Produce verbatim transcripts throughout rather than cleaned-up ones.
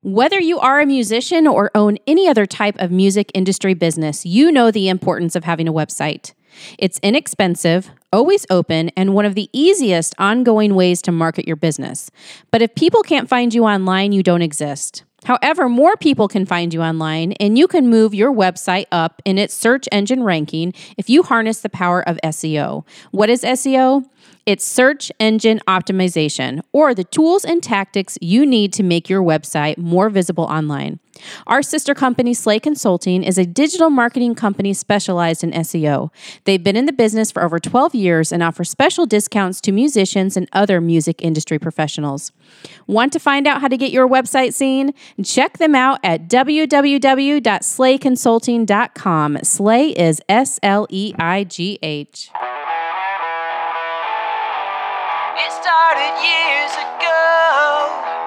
Whether you are a musician or own any other type of music industry business, you know the importance of having a website. It's inexpensive, always open, and one of the easiest ongoing ways to market your business. But if people can't find you online, you don't exist. However, more people can find you online, and you can move your website up in its search engine ranking if you harness the power of S E O. What is S E O? It's search engine optimization, or the tools and tactics you need to make your website more visible online. Our sister company, Slay Consulting, is a digital marketing company specialized in S E O. They've been in the business for over twelve years and offer special discounts to musicians and other music industry professionals. Want to find out how to get your website seen? Check them out at w w w dot slay consulting dot com. Slay is S L E I G H. It started years ago,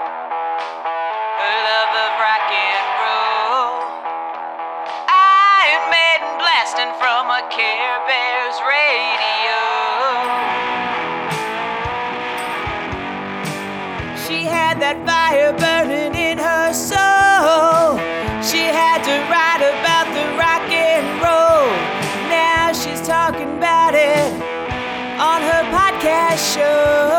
a love of rock and roll. Iron Maiden blasting from a Care Bears radio. She had that fire burning in her soul. She had to write about the rock and roll. Now she's talking about it on her podcast show.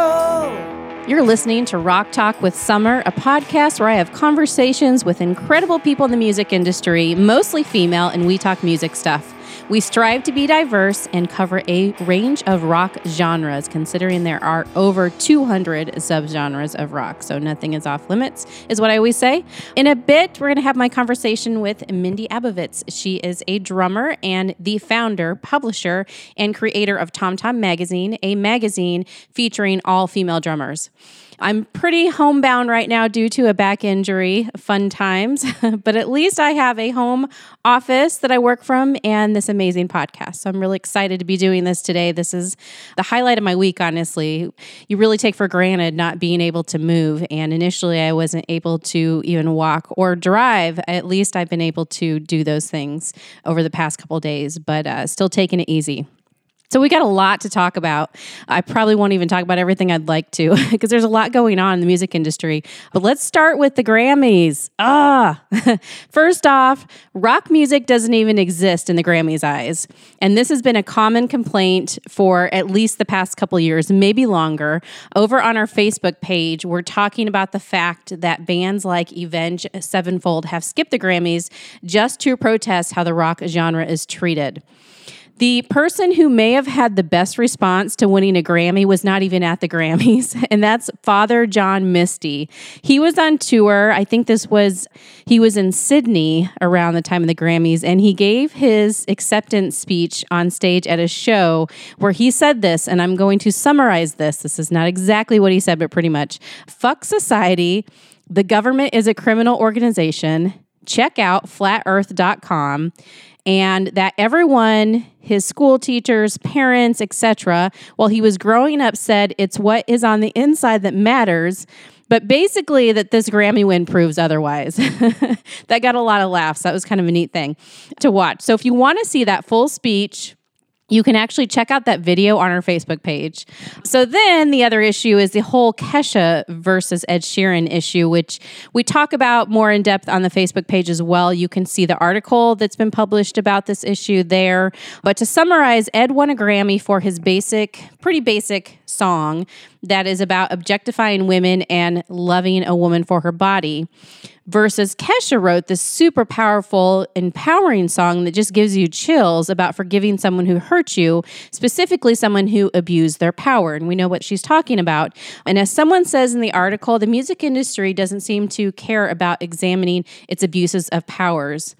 You're listening to Rock Talk with Summer, a podcast where I have conversations with incredible people in the music industry, mostly female, and we talk music stuff. We strive to be diverse and cover a range of rock genres, considering there are over two hundred subgenres of rock, so nothing is off limits, is what I always say. In a bit, we're going to have my conversation with Mindy Abovitz. She is a drummer and the founder, publisher, and creator of Tom Tom Magazine, a magazine featuring all female drummers. I'm pretty homebound right now due to a back injury, fun times, but at least I have a home office that I work from and this amazing podcast. So I'm really excited to be doing this today. This is the highlight of my week, honestly. You really take for granted not being able to move. And initially I wasn't able to even walk or drive. At least I've been able to do those things over the past couple of days, but uh, still taking it easy. So we got a lot to talk about. I probably won't even talk about everything I'd like to because there's a lot going on in the music industry. But let's start with the Grammys. Ah, first off, rock music doesn't even exist in the Grammys' eyes. And this has been a common complaint for at least the past couple years, maybe longer. Over on our Facebook page, we're talking about the fact that bands like Avenged Sevenfold have skipped the Grammys just to protest how the rock genre is treated. The person who may have had the best response to winning a Grammy was not even at the Grammys, and that's Father John Misty. He was on tour. I think this was, he was in Sydney around the time of the Grammys, and he gave his acceptance speech on stage at a show where he said this, and I'm going to summarize this. This is not exactly what he said, but pretty much. Fuck society. The government is a criminal organization. Check out flat earth dot com. And that everyone, his school teachers, parents, et cetera, while he was growing up, said it's what is on the inside that matters. But basically that this Grammy win proves otherwise. That got a lot of laughs. That was kind of a neat thing to watch. So if you want to see that full speech, you can actually check out that video on our Facebook page. So then the other issue is the whole Kesha versus Ed Sheeran issue, which we talk about more in depth on the Facebook page as well. You can see the article that's been published about this issue there. But to summarize, Ed won a Grammy for his basic, pretty basic song that is about objectifying women and loving a woman for her body. Versus Kesha wrote this super powerful, empowering song that just gives you chills about forgiving someone who hurt you, specifically someone who abused their power. And we know what she's talking about. And as someone says in the article, the music industry doesn't seem to care about examining its abuses of powers.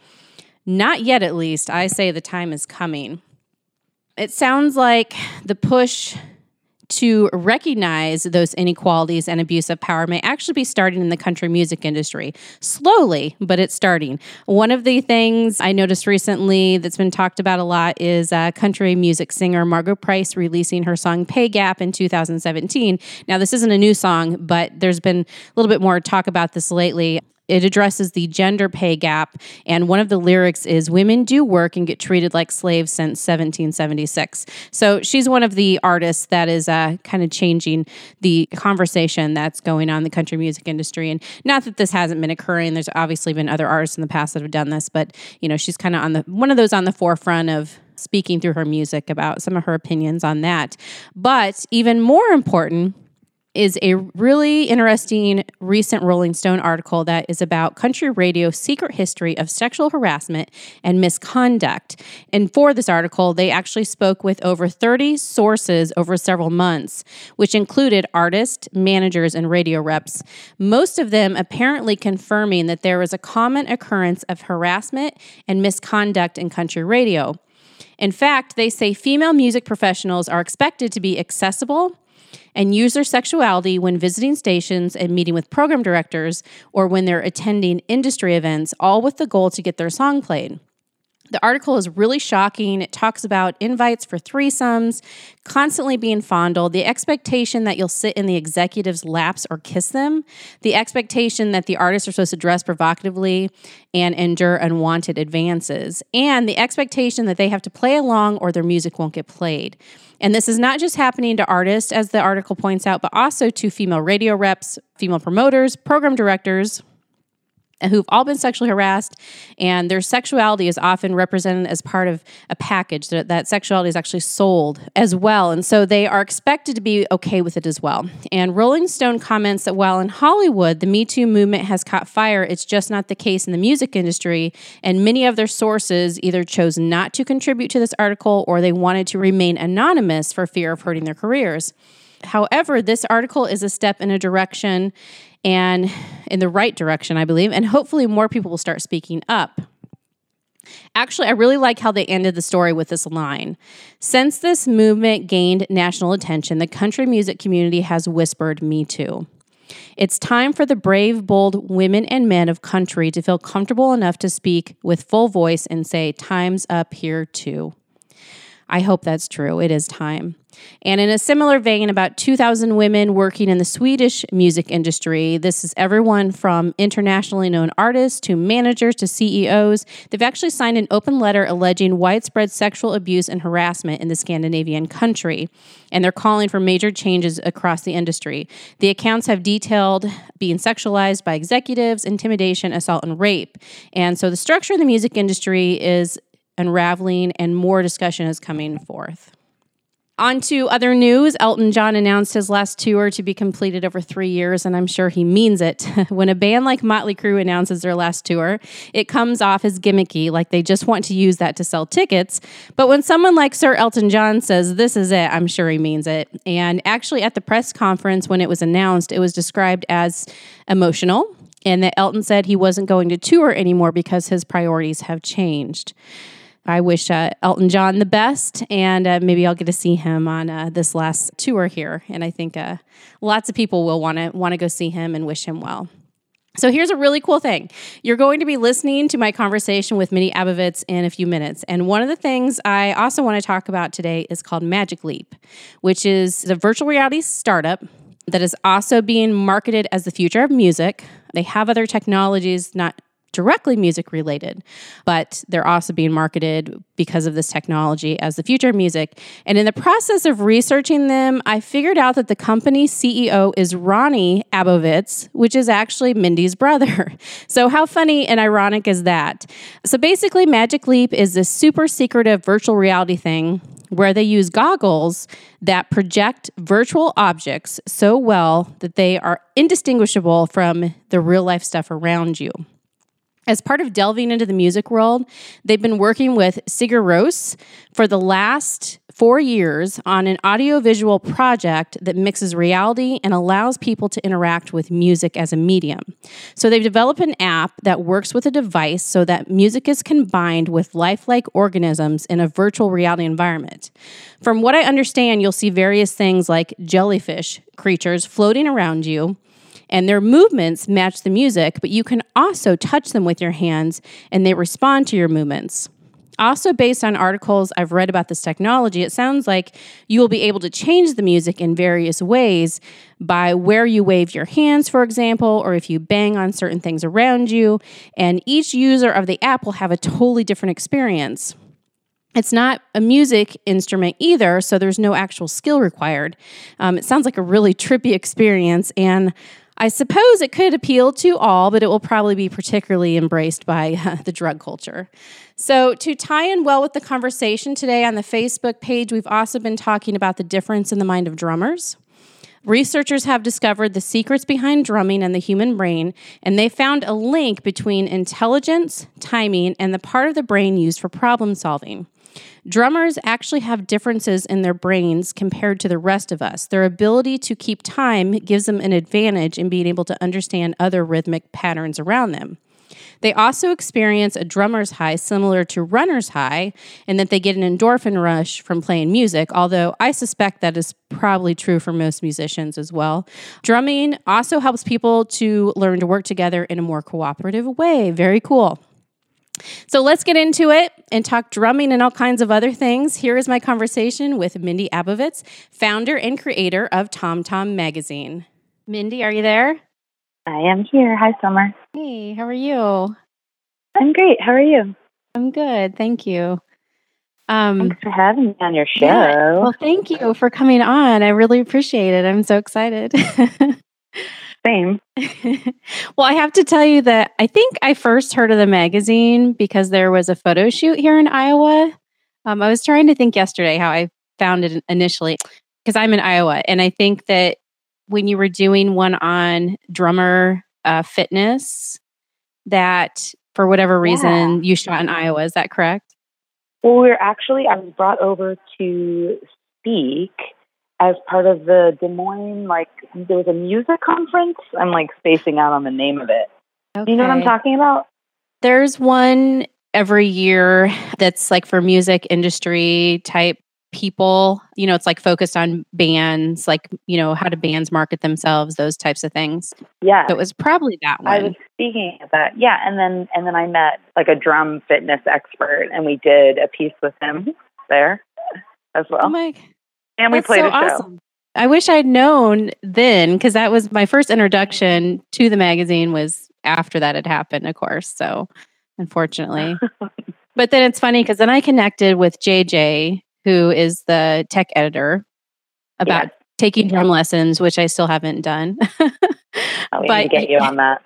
Not yet, at least. I say the time is coming. It sounds like the push to recognize those inequalities and abuse of power may actually be starting in the country music industry. Slowly, but it's starting. One of the things I noticed recently that's been talked about a lot is uh, country music singer Margo Price releasing her song Pay Gap in two thousand seventeen. Now, this isn't a new song, but there's been a little bit more talk about this lately. It addresses the gender pay gap, and one of the lyrics is, "Women do work and get treated like slaves since seventeen seventy-six." So she's one of the artists that is uh, kind of changing the conversation that's going on in the country music industry. And not that this hasn't been occurring. There's obviously been other artists in the past that have done this, but you know, she's kind of on the one of those on the forefront of speaking through her music about some of her opinions on that. But even more important is a really interesting recent Rolling Stone article that is about country radio's secret history of sexual harassment and misconduct. And for this article, they actually spoke with over thirty sources over several months, which included artists, managers, and radio reps, most of them apparently confirming that there was a common occurrence of harassment and misconduct in country radio. In fact, they say female music professionals are expected to be accessible and use their sexuality when visiting stations and meeting with program directors or when they're attending industry events, all with the goal to get their song played. The article is really shocking. It talks about invites for threesomes, constantly being fondled, the expectation that you'll sit in the executive's laps or kiss them, the expectation that the artists are supposed to dress provocatively and endure unwanted advances, and the expectation that they have to play along or their music won't get played. And this is not just happening to artists, as the article points out, but also to female radio reps, female promoters, program directors, who've all been sexually harassed, and their sexuality is often represented as part of a package, that, that sexuality is actually sold as well. And so they are expected to be okay with it as well. And Rolling Stone comments that while in Hollywood, the Me Too movement has caught fire, it's just not the case in the music industry. And many of their sources either chose not to contribute to this article or they wanted to remain anonymous for fear of hurting their careers. However, this article is a step in a direction and in the right direction, I believe, and hopefully more people will start speaking up. Actually, I really like how they ended the story with this line. Since this movement gained national attention, the country music community has whispered, "Me too." It's time for the brave, bold women and men of country to feel comfortable enough to speak with full voice and say, "Time's up here too." I hope that's true. It is time. And in a similar vein, about two thousand women working in the Swedish music industry. This is everyone from internationally known artists to managers to C E Os. They've actually signed an open letter alleging widespread sexual abuse and harassment in the Scandinavian country. And they're calling for major changes across the industry. The accounts have detailed being sexualized by executives, intimidation, assault, and rape. And so the structure of the music industry is unraveling and more discussion is coming forth. On to other news. Elton John announced his last tour to be completed over three years, and I'm sure he means it. When a band like Motley Crue announces their last tour, it comes off as gimmicky, like they just want to use that to sell tickets. But when someone like Sir Elton John says, "This is it," I'm sure he means it. And actually at the press conference when it was announced, it was described as emotional, and that Elton said he wasn't going to tour anymore because his priorities have changed. I wish uh, Elton John the best, and uh, maybe I'll get to see him on uh, this last tour here. And I think uh, lots of people will want to want to go see him and wish him well. So here's a really cool thing. You're going to be listening to my conversation with Mindy Abovitz in a few minutes. And one of the things I also want to talk about today is called Magic Leap, which is a virtual reality startup that is also being marketed as the future of music. They have other technologies, not directly music related, but they're also being marketed because of this technology as the future of music. And in the process of researching them, I figured out that the company's C E O is Ronnie Abovitz, which is actually Mindy's brother. So how funny and ironic is that? So basically, Magic Leap is this super secretive virtual reality thing where they use goggles that project virtual objects so well that they are indistinguishable from the real life stuff around you. As part of delving into the music world, they've been working with Sigur Rós for the last four years on an audiovisual project that mixes reality and allows people to interact with music as a medium. So they've developed an app that works with a device so that music is combined with lifelike organisms in a virtual reality environment. From what I understand, you'll see various things like jellyfish creatures floating around you, and their movements match the music, but you can also touch them with your hands, and they respond to your movements. also based on articles I've read about this technology, it sounds like you will be able to change the music in various ways by where you wave your hands, for example, or if you bang on certain things around you. And each user of the app will have a totally different experience. It's not a music instrument either, so there's no actual skill required. Um, it sounds like a really trippy experience, and I suppose it could appeal to all, but it will probably be particularly embraced by uh, the drug culture. So to tie in well with the conversation today on the Facebook page, we've also been talking about the difference in the mind of drummers. Researchers have discovered the secrets behind drumming and the human brain, and they found a link between intelligence, timing, and the part of the brain used for problem solving. Drummers actually have differences in their brains compared to the rest of us. Their ability to keep time gives them an advantage in being able to understand other rhythmic patterns around them. They also experience a drummer's high similar to runner's high, and that they get an endorphin rush from playing music, although I suspect that is probably true for most musicians as well. Drumming also helps people to learn to work together in a more cooperative way. Very cool. So let's get into it and talk drumming and all kinds of other things. Here is my conversation with Mindy Abovitz, founder and creator of Tom Tom Magazine. Mindy, are you there? I am here. Hi, Summer. Hey, how are you? I'm great. How are you? I'm good. Thank you. Um, Thanks for having me on your show. Yeah, well, thank you for coming on. I really appreciate it. I'm so excited. Same. Well, I have to tell you that I think I first heard of the magazine because there was a photo shoot here in Iowa. Um, I was trying to think yesterday how I found it initially because I'm in Iowa. And I think that when you were doing one on drummer uh, fitness, that for whatever reason Yeah. you shot in Iowa. Is that correct? Well, we're actually, I was brought over to speak as part of the Des Moines, like, there was a music conference. I'm like spacing out on the name of it. Okay. Do you know what I'm talking about? There's one every year that's like for music industry type people. You know, it's like focused on bands, like, you know, how do bands market themselves, those types of things. Yeah. So it was probably that one. I was speaking at that. Yeah. And then, and then I met like a drum fitness expert and we did a piece with him there as well. Oh my And we That's played so a show. awesome. I wish I'd known then, because that was my first introduction to the magazine was after that had happened, of course. So unfortunately. But then it's funny because then I connected with J J, who is the tech editor, about Yeah. taking drum lessons, which I still haven't done. Oh, we But- need to get you on that.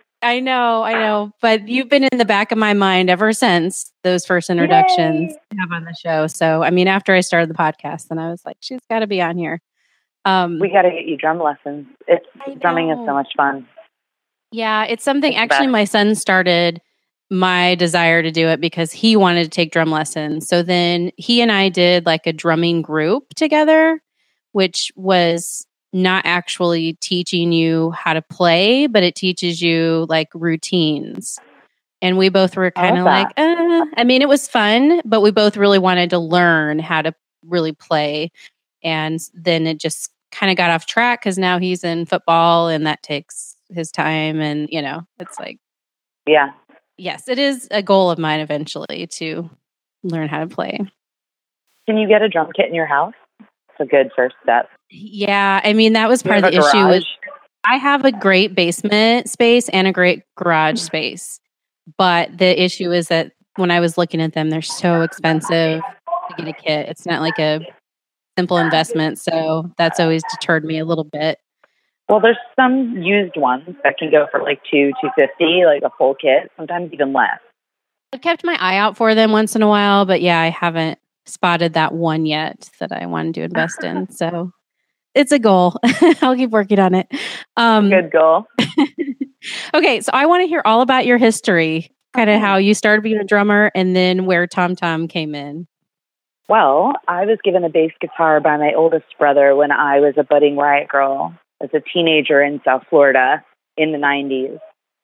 I know, I know. But you've been in the back of my mind ever since those first introductions Yay! to have on the show. So, I mean, after I started the podcast, then I was like, she's got to be on here. Um, We got to get you drum lessons. It's I drumming is know. so much fun. yeah, it's something, It's the actually, best. my son started my desire to do it because he wanted to take drum lessons. So then he and I did like a drumming group together, which was not actually teaching you how to play, but it teaches you like routines. And we both were I kind of love like, uh, I mean, it was fun, but we both really wanted to learn how to really play. And then it just kind of got off track because now he's in football and that takes his time. And, you know, it's like, Yeah. yes, it is a goal of mine eventually to learn how to play. Can you get a drum kit in your house? It's a good first step. Yeah, I mean, that was Do you part of have the a issue garage? was I have a great basement space and a great garage space. But the issue is that when I was looking at them, they're so expensive to get a kit. It's not like a simple investment. So that's always deterred me a little bit. Well, there's some used ones that can go for like two, two fifty, like a full kit, sometimes even less. I've kept my eye out for them once in a while, but yeah, I haven't spotted that one yet that I wanted to invest in. So it's a goal. I'll keep working on it. Um, Good goal. okay, so I want to hear all about your history, kind of how you started being a drummer and then where Tom Tom came in. Well, I was given a bass guitar by my oldest brother when I was a budding riot girl as a teenager in South Florida in the nineties.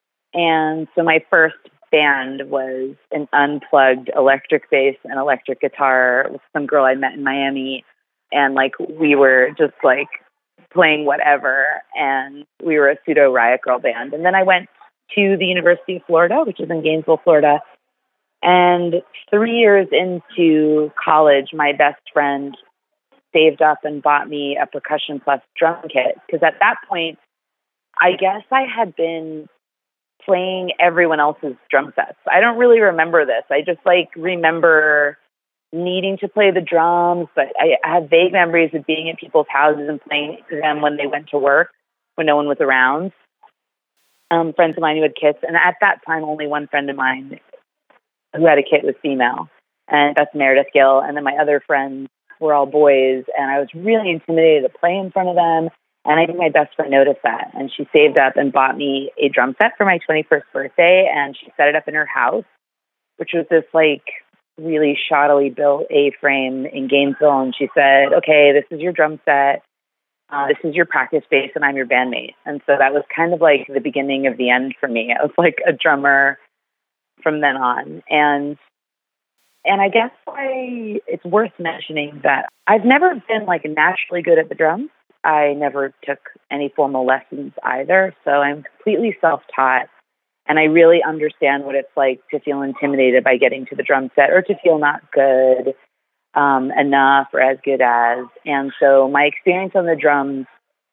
And so my first band was an unplugged electric bass and electric guitar with some girl I met in Miami. And like, we were just like playing whatever. And we were a pseudo riot girl band. And then I went to the University of Florida, which is in Gainesville, Florida. And three years into college, my best friend saved up and bought me a Percussion Plus drum kit. Because at that point, I guess I had been playing everyone else's drum sets. I don't really remember this. I just like remember needing to play the drums, but I, I have vague memories of being at people's houses and playing to them when they went to work, when no one was around. Um, friends of mine who had kits. And at that time, only one friend of mine who had a kit was female, and that's Meredith Gill. And then my other friends were all boys, and I was really intimidated to play in front of them. And I think my best friend noticed that, and she saved up and bought me a drum set for my twenty-first birthday, and she set it up in her house, which was this like really shoddily built A-frame in Gainesville. And she said, okay, this is your drum set. Uh, this is your practice space, and I'm your bandmate. And so that was kind of like the beginning of the end for me. I was like a drummer from then on. And and I guess I, it's worth mentioning that I've never been like naturally good at the drums. I never took any formal lessons either. So I'm completely self-taught. And I really understand what it's like to feel intimidated by getting to the drum set or to feel not good um, enough or as good as. And so my experience on the drums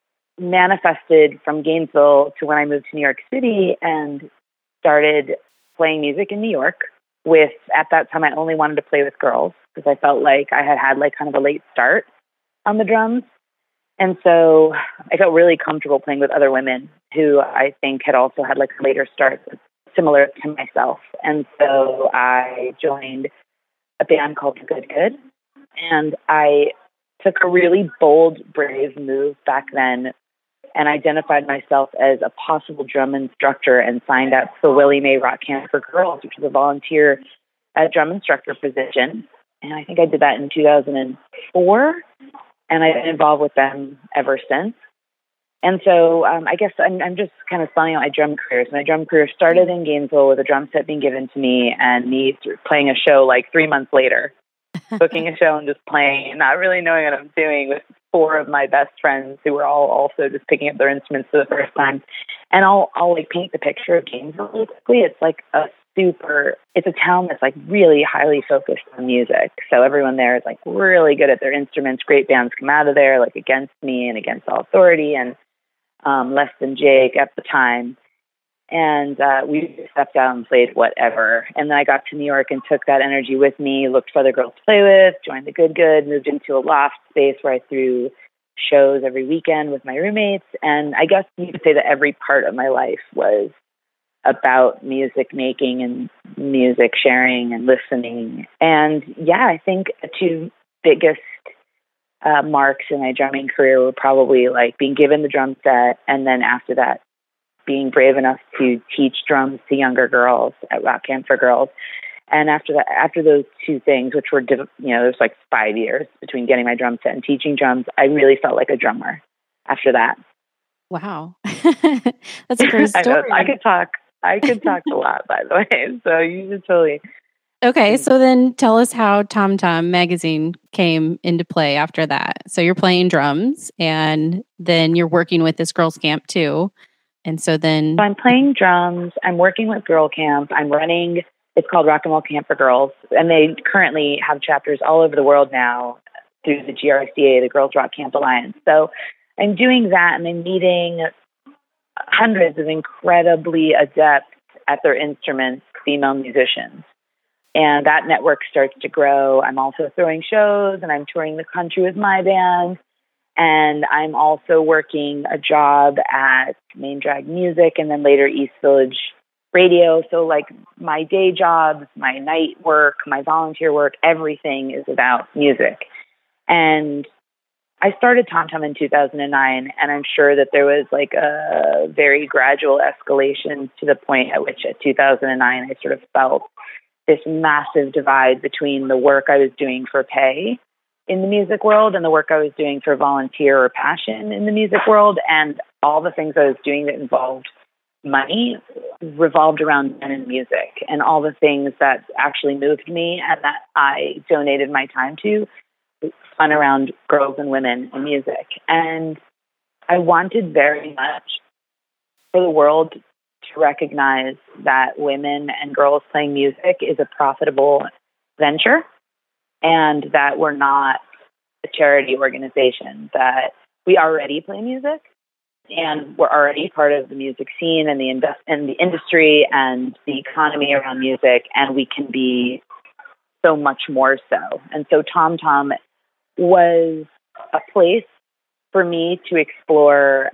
manifested from Gainesville to when I moved to New York City and started playing music in New York with, at that time, I only wanted to play with girls because I felt like I had had like kind of a late start on the drums. And so I felt really comfortable playing with other women who I think had also had like a later start similar to myself. And so I joined a band called The Good Good. And I took a really bold, brave move back then and identified myself as a possible drum instructor and signed up for Willie Mae Rock Camp for Girls, which was a volunteer uh, drum instructor position. And I think I did that in two thousand four. And I've been involved with them ever since. And so um, I guess I'm, I'm just kind of spelling out my drum career. So my drum career started in Gainesville with a drum set being given to me and me playing a show like three months later, booking a show and just playing and not really knowing what I'm doing with four of my best friends who were all also just picking up their instruments for the first time. And I'll, I'll like paint the picture of Gainesville really quickly. It's like a super, it's a town that's like really highly focused on music. So everyone there is like really good at their instruments. Great bands come out of there, like Against Me and Against All Authority and um, Less Than Jake at the time. And uh, we stepped out and played whatever. And then I got to New York and took that energy with me, looked for other girls to play with, joined the Good Good, moved into a loft space where I threw shows every weekend with my roommates. And I guess you could say that every part of my life was about music making and music sharing and listening. And yeah, I think the two biggest uh, marks in my drumming career were probably like being given the drum set, and then after that, being brave enough to teach drums to younger girls at Rock Camp for Girls. And after that, after those two things, which were, you know, there's like five years between getting my drum set and teaching drums, I really felt like a drummer after that. Wow. That's a great story. I, know, I could talk. I could talk a lot, by the way. So you should totally. Okay. So then tell us how Tom Tom Magazine came into play after that. So you're playing drums and then you're working with this girls' camp too. And so then. So I'm playing drums. I'm working with Girl Camp. I'm running, it's called Rock and Roll Camp for Girls. And they currently have chapters all over the world now through the G R C A, the Girls Rock Camp Alliance. So I'm doing that and I'm meeting hundreds of incredibly adept at their instruments, female musicians. And that network starts to grow. I'm also throwing shows and I'm touring the country with my band. And I'm also working a job at Main Drag Music and then later East Village Radio. So like my day jobs, my night work, my volunteer work, everything is about music. And I started Tom Tom in two thousand nine, and I'm sure that there was like a very gradual escalation to the point at which at two thousand nine, I sort of felt this massive divide between the work I was doing for pay in the music world and the work I was doing for volunteer or passion in the music world. And all the things I was doing that involved money revolved around men and music, and all the things that actually moved me and that I donated my time to fun around girls and women and music. And I wanted very much for the world to recognize that women and girls playing music is a profitable venture, and that we're not a charity organization, that we already play music and we're already part of the music scene and the invest and the industry and the economy around music, and we can be so much more so. And so Tom Tom was a place for me to explore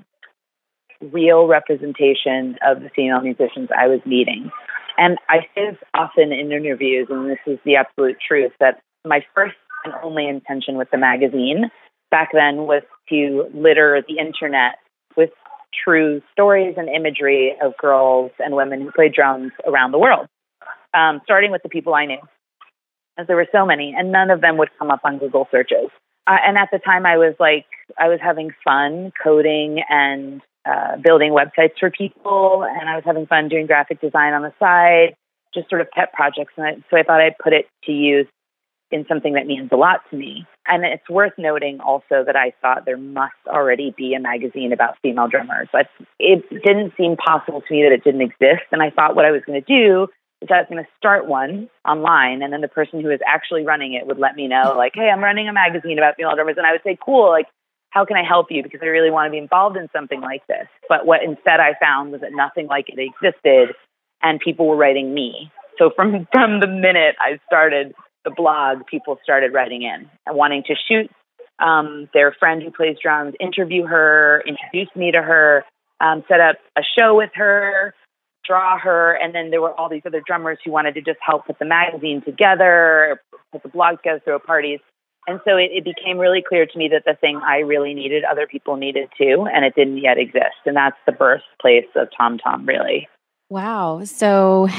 real representation of the female musicians I was meeting. And I say this often in interviews, and this is the absolute truth, that my first and only intention with the magazine back then was to litter the internet with true stories and imagery of girls and women who played drums around the world, um, starting with the people I knew, as there were so many, and none of them would come up on Google searches. Uh, and at the time, I was like, I was having fun coding and uh, building websites for people, and I was having fun doing graphic design on the side, just sort of pet projects. And I, so I thought I'd put it to use in something that means a lot to me. And it's worth noting also that I thought there must already be a magazine about female drummers. But it didn't seem possible to me that it didn't exist. And I thought what I was going to do is I was going to start one online, and then the person who is actually running it would let me know, like, hey, I'm running a magazine about female drummers. And I would say, cool, like, how can I help you? Because I really want to be involved in something like this. But what instead I found was that nothing like it existed, and people were writing me. So from, from the minute I started the blog, people started writing in and wanting to shoot um, their friend who plays drums, interview her, introduce me to her, um, set up a show with her, draw her. And then there were all these other drummers who wanted to just help put the magazine together, put the blog together, throw parties. And so it, it became really clear to me that the thing I really needed, other people needed too, and it didn't yet exist. And that's the birthplace of Tom Tom, really. Wow. So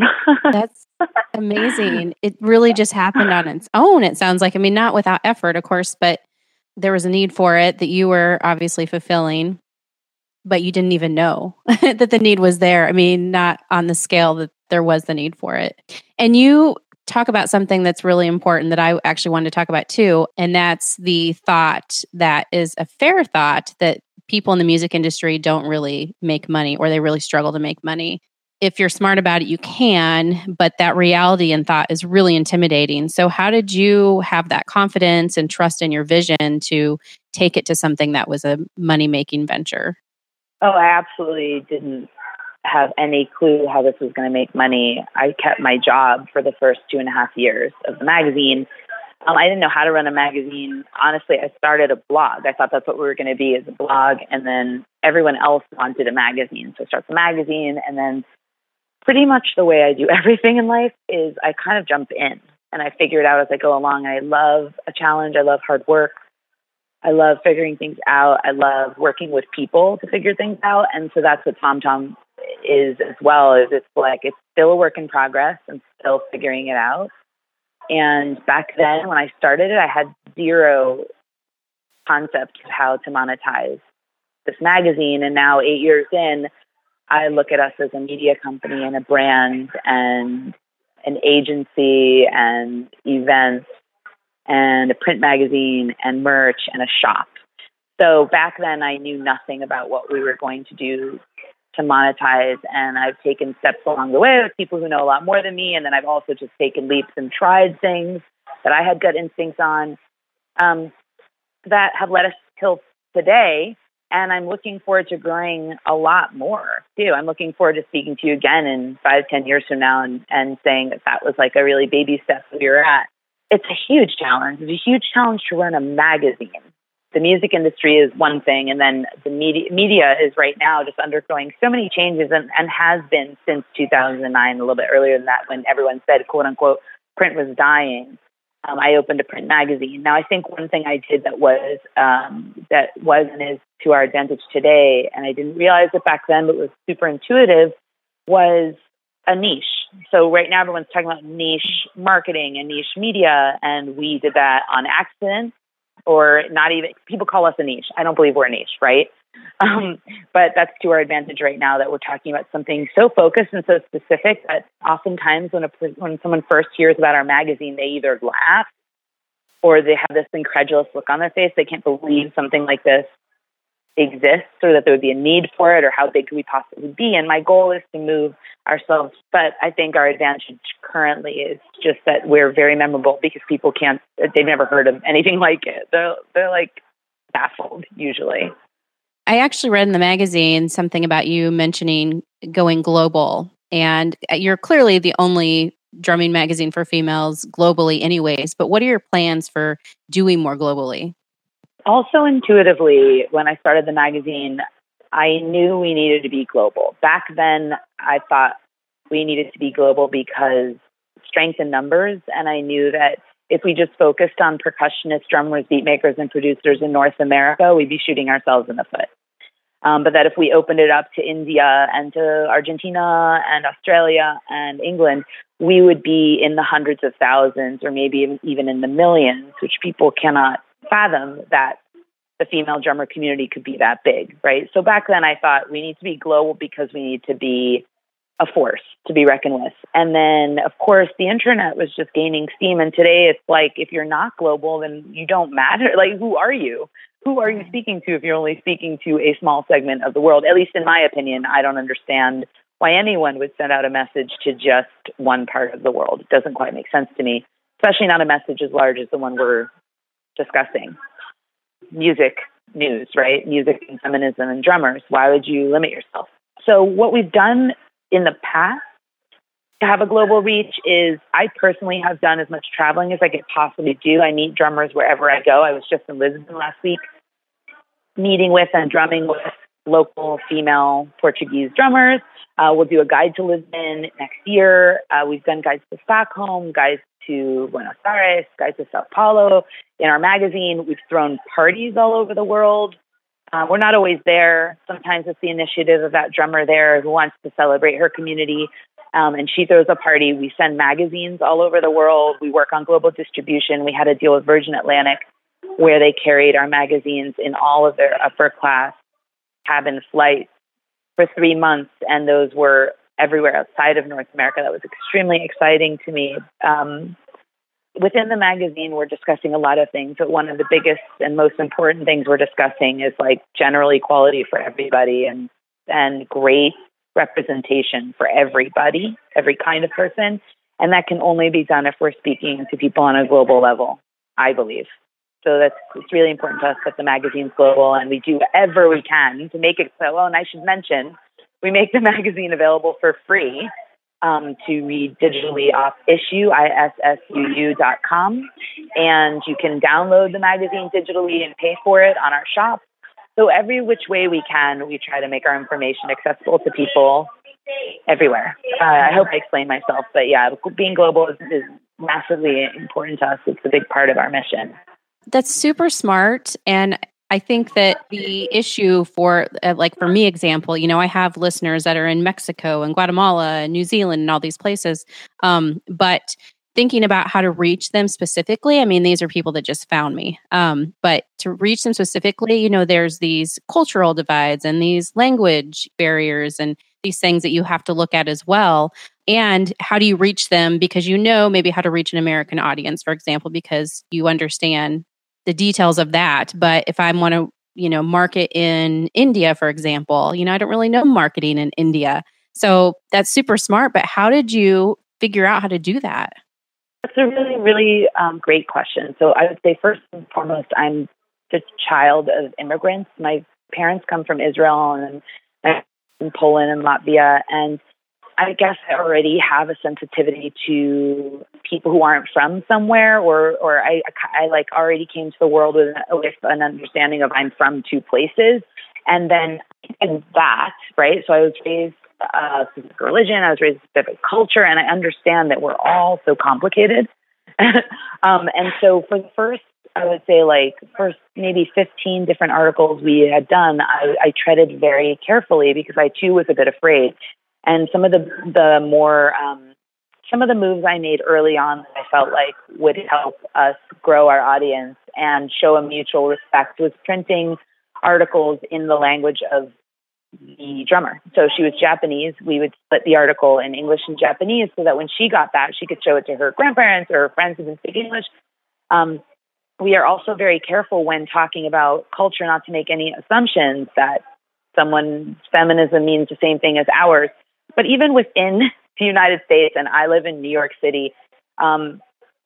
that's amazing. It really just happened on its own, it sounds like. I mean, not without effort, of course, but there was a need for it that you were obviously fulfilling, but you didn't even know that the need was there. I mean, not on the scale that there was the need for it. And you talk about something that's really important that I actually wanted to talk about too, and that's the thought that is a fair thought that people in the music industry don't really make money, or they really struggle to make money. If you're smart about it, you can, but that reality and thought is really intimidating. So how did you have that confidence and trust in your vision to take it to something that was a money-making venture? Oh, I absolutely didn't have any clue how this was going to make money. I kept my job for the first two and a half years of the magazine. Um, I didn't know how to run a magazine. Honestly, I started a blog. I thought that's what we were going to be, as a blog. And then everyone else wanted a magazine. So I started the magazine. And then pretty much the way I do everything in life is I kind of jump in and I figure it out as I go along. I love a challenge. I love hard work. I love figuring things out. I love working with people to figure things out. And so that's what Tom Tom is as well. Is it's like, it's still a work in progress and still figuring it out. And back then when I started it, I had zero concept of how to monetize this magazine. And now eight years in, I look at us as a media company and a brand and an agency and events and a print magazine and merch and a shop. So back then I knew nothing about what we were going to do to monetize. And I've taken steps along the way with people who know a lot more than me. And then I've also just taken leaps and tried things that I had gut instincts on um, that have led us till today. And I'm looking forward to growing a lot more too. I'm looking forward to speaking to you again in five, ten years from now and, and saying that that was like a really baby step that we were at. It's a huge challenge. It's a huge challenge to run a magazine. The music industry is one thing, and then the media, media is right now just undergoing so many changes and, and has been since two thousand nine, a little bit earlier than that, when everyone said, quote unquote, print was dying. Um, I opened a print magazine. Now, I think one thing I did that was um, that was and is to our advantage today, and I didn't realize it back then, but was super intuitive, was a niche. So right now, everyone's talking about niche marketing and niche media, and we did that on accident. Or not even, people call us a niche. I don't believe we're a niche, right? Um, but that's to our advantage right now that we're talking about something so focused and so specific that oftentimes when a, when someone first hears about our magazine, they either laugh or they have this incredulous look on their face. They can't believe something like this exist or that there would be a need for it or how big could we possibly be. And my goal is to move ourselves. But I think our advantage currently is just that we're very memorable because people can't, they've never heard of anything like it. They're, they're like baffled usually. I actually read in the magazine something about you mentioning going global, and you're clearly the only drumming magazine for females globally anyways, but what are your plans for doing more globally? Also intuitively, when I started the magazine, I knew we needed to be global. Back then, I thought we needed to be global because strength in numbers, and I knew that if we just focused on percussionists, drummers, beat makers, and producers in North America, we'd be shooting ourselves in the foot. Um, but that if we opened it up to India and to Argentina and Australia and England, we would be in the hundreds of thousands or maybe even in the millions, which people cannot fathom that the female drummer community could be that big, right? So back then I thought we need to be global because we need to be a force to be reckoned with. And then, of course, the internet was just gaining steam. And today it's like, if you're not global, then you don't matter. Like, who are you? Who are you speaking to if you're only speaking to a small segment of the world? At least in my opinion, I don't understand why anyone would send out a message to just one part of the world. It doesn't quite make sense to me, especially not a message as large as the one we're discussing. Music news, right? Music and feminism and drummers. Why would you limit yourself? So what we've done in the past to have a global reach is I personally have done as much traveling as I could possibly do. I meet drummers wherever I go. I was just in Lisbon last week, meeting with and drumming with local female Portuguese drummers. Uh, we'll do a guide to Lisbon next year. Uh, we've done guides to Stockholm, guides to Buenos Aires, guides to Sao Paulo. In our magazine, we've thrown parties all over the world. Uh, we're not always there. Sometimes it's the initiative of that drummer there who wants to celebrate her community, um, and she throws a party. We send magazines all over the world. We work on global distribution. We had a deal with Virgin Atlantic where they carried our magazines in all of their upper class cabin flights for three months, and those were everywhere outside of North America. That was extremely exciting to me. Um, within the magazine, we're discussing a lot of things, but one of the biggest and most important things we're discussing is like general equality for everybody and and great representation for everybody, every kind of person. And that can only be done if we're speaking to people on a global level, I believe. So that's it's really important to us that the magazine's global, and we do whatever we can to make it so. Oh, and I should mention, we make the magazine available for free um, to read digitally off issue, I S S U U dot com. And you can download the magazine digitally and pay for it on our shop. So every which way we can, we try to make our information accessible to people everywhere. Uh, I hope I explained myself, but yeah, being global is, is massively important to us. It's a big part of our mission. That's super smart. And I think that the issue for, uh, like for me, example, you know, I have listeners that are in Mexico and Guatemala and New Zealand and all these places. Um, but thinking about how to reach them specifically, I mean, these are people that just found me. Um, but to reach them specifically, you know, there's these cultural divides and these language barriers and these things that you have to look at as well. And how do you reach them? Because you know maybe how to reach an American audience, for example, because you understand the details of that. But if I want to, you know, market in India, for example, you know, I don't really know marketing in India. So that's super smart. But how did you figure out how to do that? That's a really, really um, great question. So I would say first and foremost, I'm the child of immigrants. My parents come from Israel and, and Poland and Latvia. And I guess I already have a sensitivity to people who aren't from somewhere, or or I, I like already came to the world with, with an understanding of I'm from two places. And then in that, right, so I was raised a specific religion, I was raised a specific culture, and I understand that we're all so complicated. um, and so for the first, I would say like first maybe fifteen different articles we had done, I, I treaded very carefully because I too was a bit afraid. And some of the the more um, some of the moves I made early on that I felt like would help us grow our audience and show a mutual respect was printing articles in the language of the drummer. So she was Japanese. We would split the article in English and Japanese so that when she got that, she could show it to her grandparents or her friends who didn't speak English. Um, we are also very careful when talking about culture not to make any assumptions that someone's feminism means the same thing as ours. But even within the United States, and I live in New York City, um,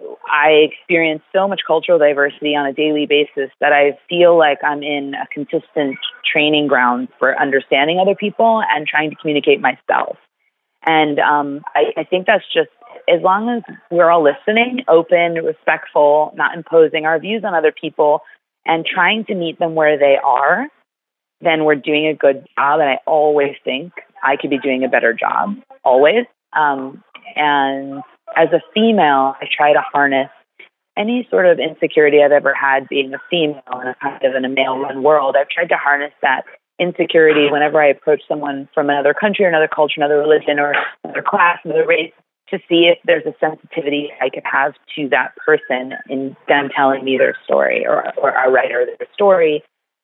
I experience so much cultural diversity on a daily basis that I feel like I'm in a consistent training ground for understanding other people and trying to communicate myself. And um, I, I think that's just, as long as we're all listening, open, respectful, not imposing our views on other people, and trying to meet them where they are, then we're doing a good job. And I always think I could be doing a better job, always. Um, and as a female, I try to harness any sort of insecurity I've ever had being a female in a kind of in a male-run world. I've tried to harness that insecurity whenever I approach someone from another country or another culture, another religion, or another class, another race, to see if there's a sensitivity I could have to that person in them telling me their story, or, or our writer their story,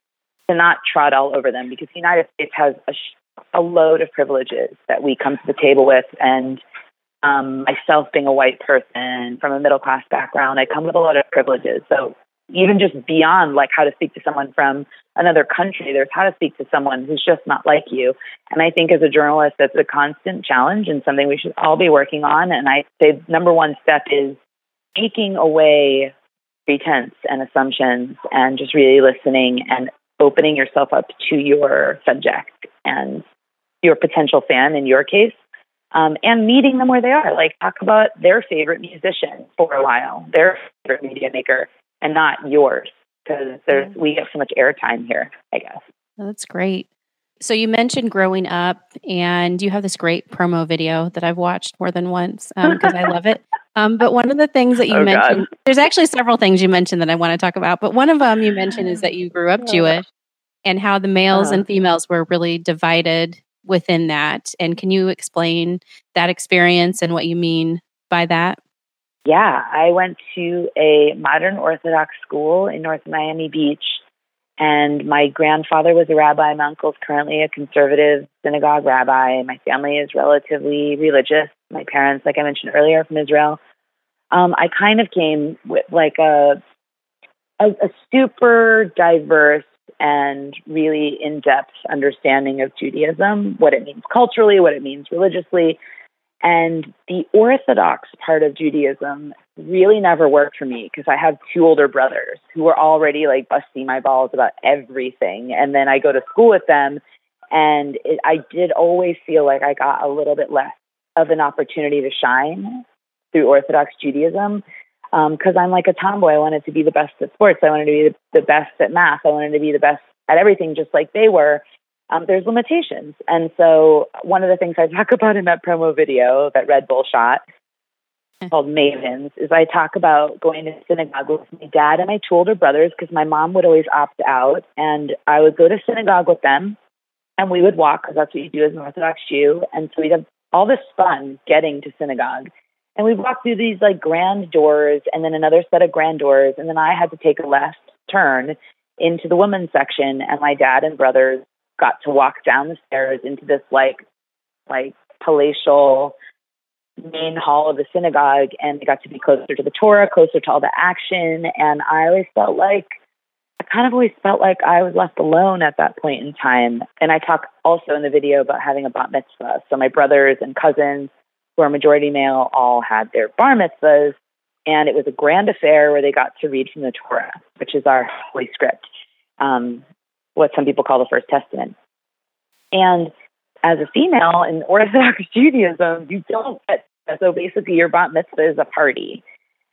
to not trot all over them, because the United States has a, a load of privileges that we come to the table with. And um, myself being a white person from a middle-class background, I come with a lot of privileges. So even just beyond like how to speak to someone from another country, there's how to speak to someone who's just not like you. And I think as a journalist, that's a constant challenge and something we should all be working on. And I say number one step is taking away pretense and assumptions and just really listening and opening yourself up to your subject and your potential fan in your case, um, and meeting them where they are. Like, talk about their favorite musician for a while, their favorite media maker, and not yours, because there's we have so much airtime here, I guess. That's great. So you mentioned growing up, and you have this great promo video that I've watched more than once because um, I love it. Um, but one of the things that you oh, mentioned, God. there's actually several things you mentioned that I want to talk about, but one of them you mentioned is that you grew up Jewish and how the males uh-huh. and females were really divided within that. And can you explain that experience and what you mean by that? Yeah, I went to a modern Orthodox school in North Miami Beach, and my grandfather was a rabbi. My uncle's currently a conservative synagogue rabbi. My family is relatively religious. My parents, like I mentioned earlier, are from Israel. Um, I kind of came with like a, a, a super diverse and really in-depth understanding of Judaism, what it means culturally, what it means religiously. And the Orthodox part of Judaism really never worked for me because I have two older brothers who were already like busting my balls about everything. And then I go to school with them, and it, I did always feel like I got a little bit less of an opportunity to shine through Orthodox Judaism because um, I'm like a tomboy. I wanted to be the best at sports. I wanted to be the best at math. I wanted to be the best at everything just like they were. Um, there's limitations. And so one of the things I talk about in that promo video that Red Bull shot called Mavens is I talk about going to synagogue with my dad and my two older brothers because my mom would always opt out. And I would go to synagogue with them and we would walk because that's what you do as an Orthodox Jew. And so we'd have all this fun getting to synagogue. And we'd walk through these like grand doors and then another set of grand doors. And then I had to take a left turn into the women's section, and my dad and brothers got to walk down the stairs into this like like palatial main hall of the synagogue, and they got to be closer to the Torah, closer to all the action. And I always felt like I kind of always felt like I was left alone at that point in time. And I talk also in the video about having a bat mitzvah. So my brothers and cousins, who are majority male, all had their bar mitzvahs, and it was a grand affair where they got to read from the Torah, which is our holy script. Um, what some people call the First Testament. And as a female in Orthodox Judaism, you don't get that. So basically your bat mitzvah is a party.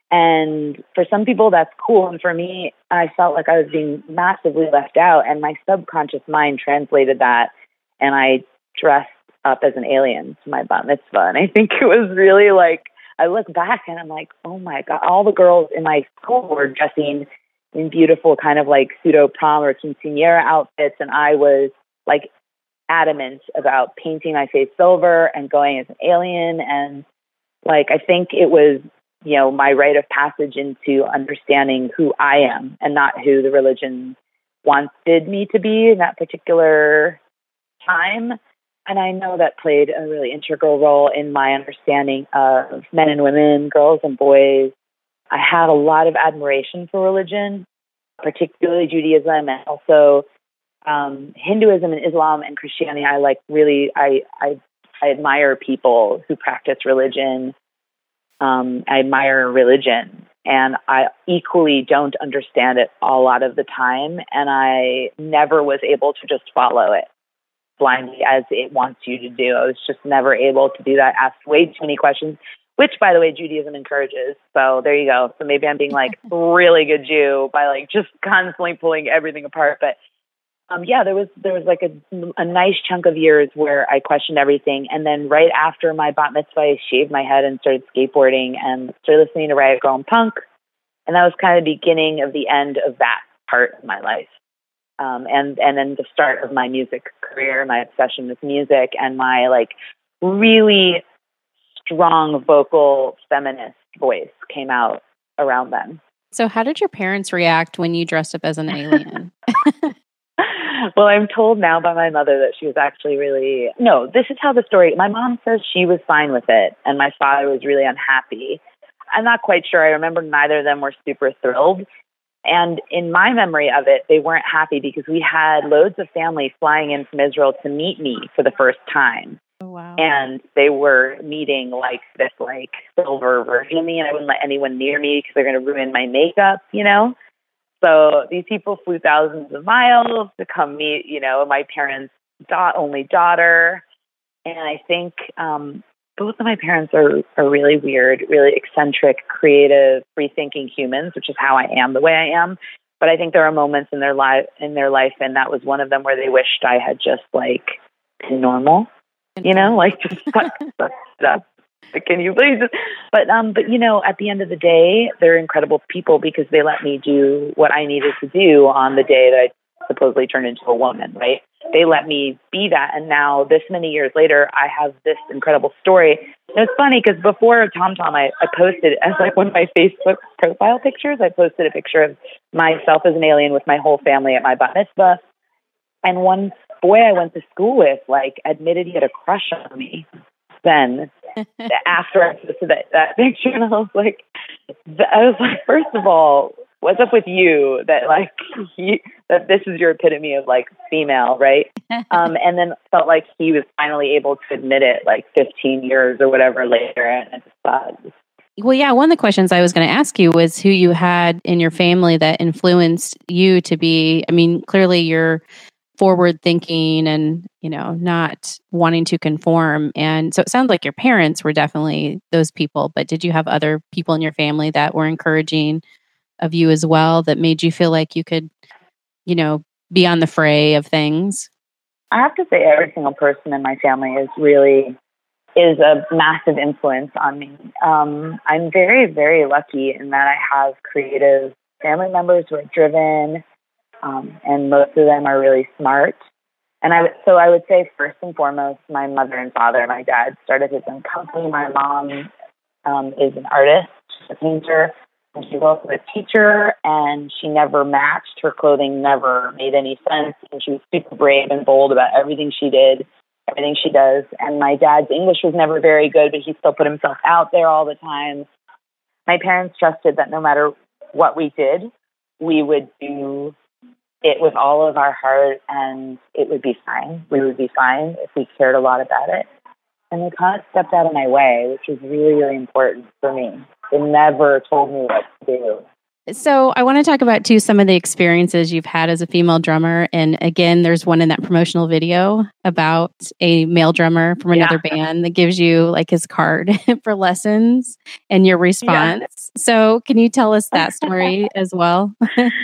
And for some people, that's cool. And for me, I felt like I was being massively left out. And my subconscious mind translated that. And I dressed up as an alien to my bat mitzvah. And I think it was really like, I look back and I'm like, oh my God, all the girls in my school were dressing in beautiful kind of like pseudo prom or quinceañera outfits. And I was like adamant about painting my face silver and going as an alien. And like, I think it was, you know, my rite of passage into understanding who I am and not who the religion wanted me to be in that particular time. And I know that played a really integral role in my understanding of men and women, girls and boys, I had a lot of admiration for religion, particularly Judaism, and also um, Hinduism and Islam and Christianity. I like really, I, I, I admire people who practice religion. Um, I admire religion, and I equally don't understand it a lot of the time. And I never was able to just follow it blindly as it wants you to do. I was just never able to do that. Asked way too many questions, which, by the way, Judaism encourages. So there you go. So maybe I'm being like a really good Jew by like just constantly pulling everything apart. But um, yeah, there was there was like a, a nice chunk of years where I questioned everything. And then right after my bat mitzvah, I shaved my head and started skateboarding and started listening to Riot Grrrl and punk. And that was kind of the beginning of the end of that part of my life. Um, and, and then the start of my music career, my obsession with music, and my like really strong vocal feminist voice came out around then. So how did your parents react when you dressed up as an alien? Well, I'm told now by my mother that she was actually really, no, this is how the story, my mom says she was fine with it, and my father was really unhappy. I'm not quite sure. I remember neither of them were super thrilled. And in my memory of it, they weren't happy because we had loads of family flying in from Israel to meet me for the first time. Oh, wow. And they were meeting like this like silver version of me, and I wouldn't let anyone near me because they're going to ruin my makeup, you know? So these people flew thousands of miles to come meet, you know, my parents' da- only daughter. And I think um, both of my parents are, are really weird, really eccentric, creative, free-thinking humans, which is how I am the way I am. But I think there are moments in their life, in their life, and that was one of them where they wished I had just like been normal, you know, like just suck, suck it up. Can you please? But um, but you know, at the end of the day, they're incredible people because they let me do what I needed to do on the day that I supposedly turned into a woman, right? They let me be that, and now this many years later, I have this incredible story. And it's funny because before TomTom, I, I posted as like one of my Facebook profile pictures. I posted a picture of myself as an alien with my whole family at my bat mitzvah, and one boy I went to school with like admitted he had a crush on me. Then after I posted that, that picture, and I was like, I was like, first of all, what's up with you that like he, that this is your epitome of like female, right? Um, and then felt like he was finally able to admit it like fifteen years or whatever later, and I just thought. Well, yeah, one of the questions I was going to ask you was who you had in your family that influenced you to be. I mean, clearly you're forward thinking and, you know, not wanting to conform. And so it sounds like your parents were definitely those people, but did you have other people in your family that were encouraging of you as well, that made you feel like you could, you know, be on the fray of things? I have to say every single person in my family is really, is a massive influence on me. Um, I'm very, very lucky in that I have creative family members who are driven, Um, and most of them are really smart. And I, so I would say first and foremost, my mother and father. My dad started his own company. My mom um, is an artist, she's a painter, and she's also a teacher. And she never matched. Her clothing never made any sense. And she was super brave and bold about everything she did, everything she does. And my dad's English was never very good, but he still put himself out there all the time. My parents trusted that no matter what we did, we would do it with all of our heart, and it would be fine. We would be fine if we cared a lot about it. And they kind of stepped out of my way, which was really, really important for me. They never told me what to do. So I want to talk about, too, some of the experiences you've had as a female drummer. And again, there's one in that promotional video about a male drummer from another yeah. band that gives you like his card for lessons and your response. Yeah. So can you tell us that story as well?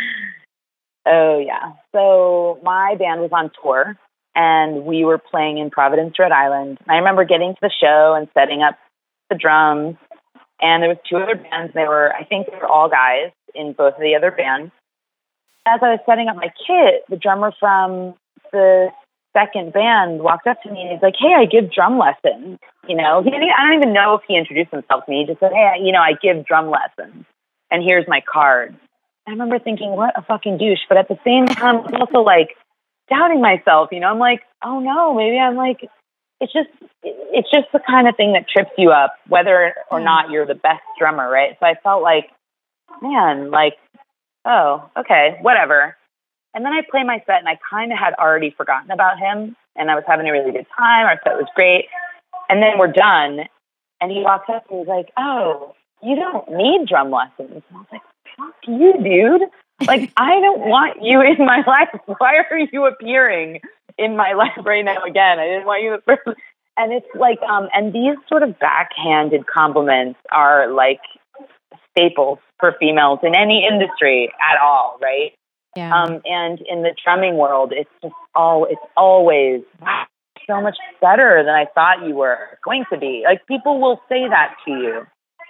Oh, yeah. So my band was on tour, and we were playing in Providence, Rhode Island. And I remember getting to the show and setting up the drums, and there was two other bands. They were, I think they were all guys in both of the other bands. As I was setting up my kit, the drummer from the second band walked up to me, and he's like, "Hey, I give drum lessons." You know, he didn't, I don't even know if he introduced himself to me. He just said, "Hey, you know, I give drum lessons, and here's my card." I remember thinking, what a fucking douche. But at the same time, I'm also like doubting myself. You know, I'm like, oh no, maybe I'm like, it's just, it's just the kind of thing that trips you up, whether or not you're the best drummer, right? So I felt like man, like, oh, okay, whatever. And then I play my set, and I kind of had already forgotten about him, and I was having a really good time. Our set was great. And then we're done, and he walks up and he's like, oh, you don't need drum lessons. And I was like, fuck you, dude. Like, I don't want you in my life. Why are you appearing in my life right now again? I didn't want you to. And it's like, um, and these sort of backhanded compliments are like staples for females in any industry at all, right? Yeah. Um, and in the drumming world, it's just all, it's always, wow, so much better than I thought you were going to be. Like, people will say that to you,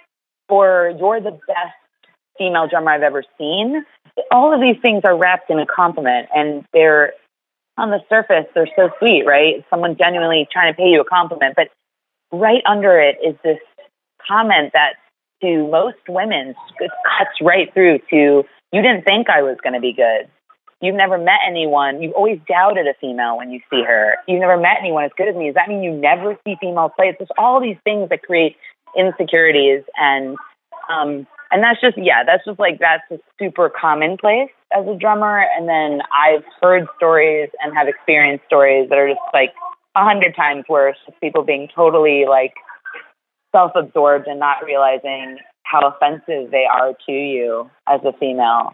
or you're the best female drummer I've ever seen. All of these things are wrapped in a compliment, and they're, on the surface, they're so sweet, right? Someone genuinely trying to pay you a compliment, but right under it is this comment that to most women it cuts right through to, you didn't think I was going to be good. You've never met anyone. You've always doubted a female when you see her. You've never met anyone as good as me. Does that mean you never see females play? It's just all these things that create insecurities. And, um, and that's just, yeah, that's just like, that's a super commonplace as a drummer. And then I've heard stories and have experienced stories that are just like a hundred times worse. Just people being totally like self-absorbed and not realizing how offensive they are to you as a female.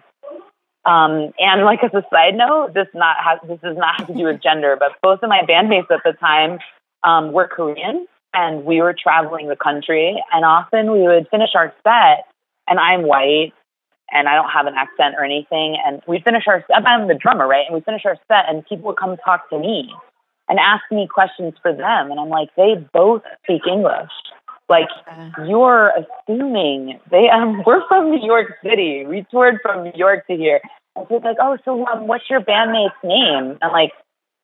Um, and like as a side note, this not has, this does not have to do with gender, but both of my bandmates at the time um, were Korean, and we were traveling the country, and often we would finish our set, and I'm white, and I don't have an accent or anything, and we'd finish our set, I'm the drummer, right? And we finish our set, and people would come talk to me and ask me questions for them, and I'm like, they both speak English. Like, you're assuming they, um, we're from New York City. We toured from New York to here. And so it's like, oh, so um, what's your bandmate's name? I'm like,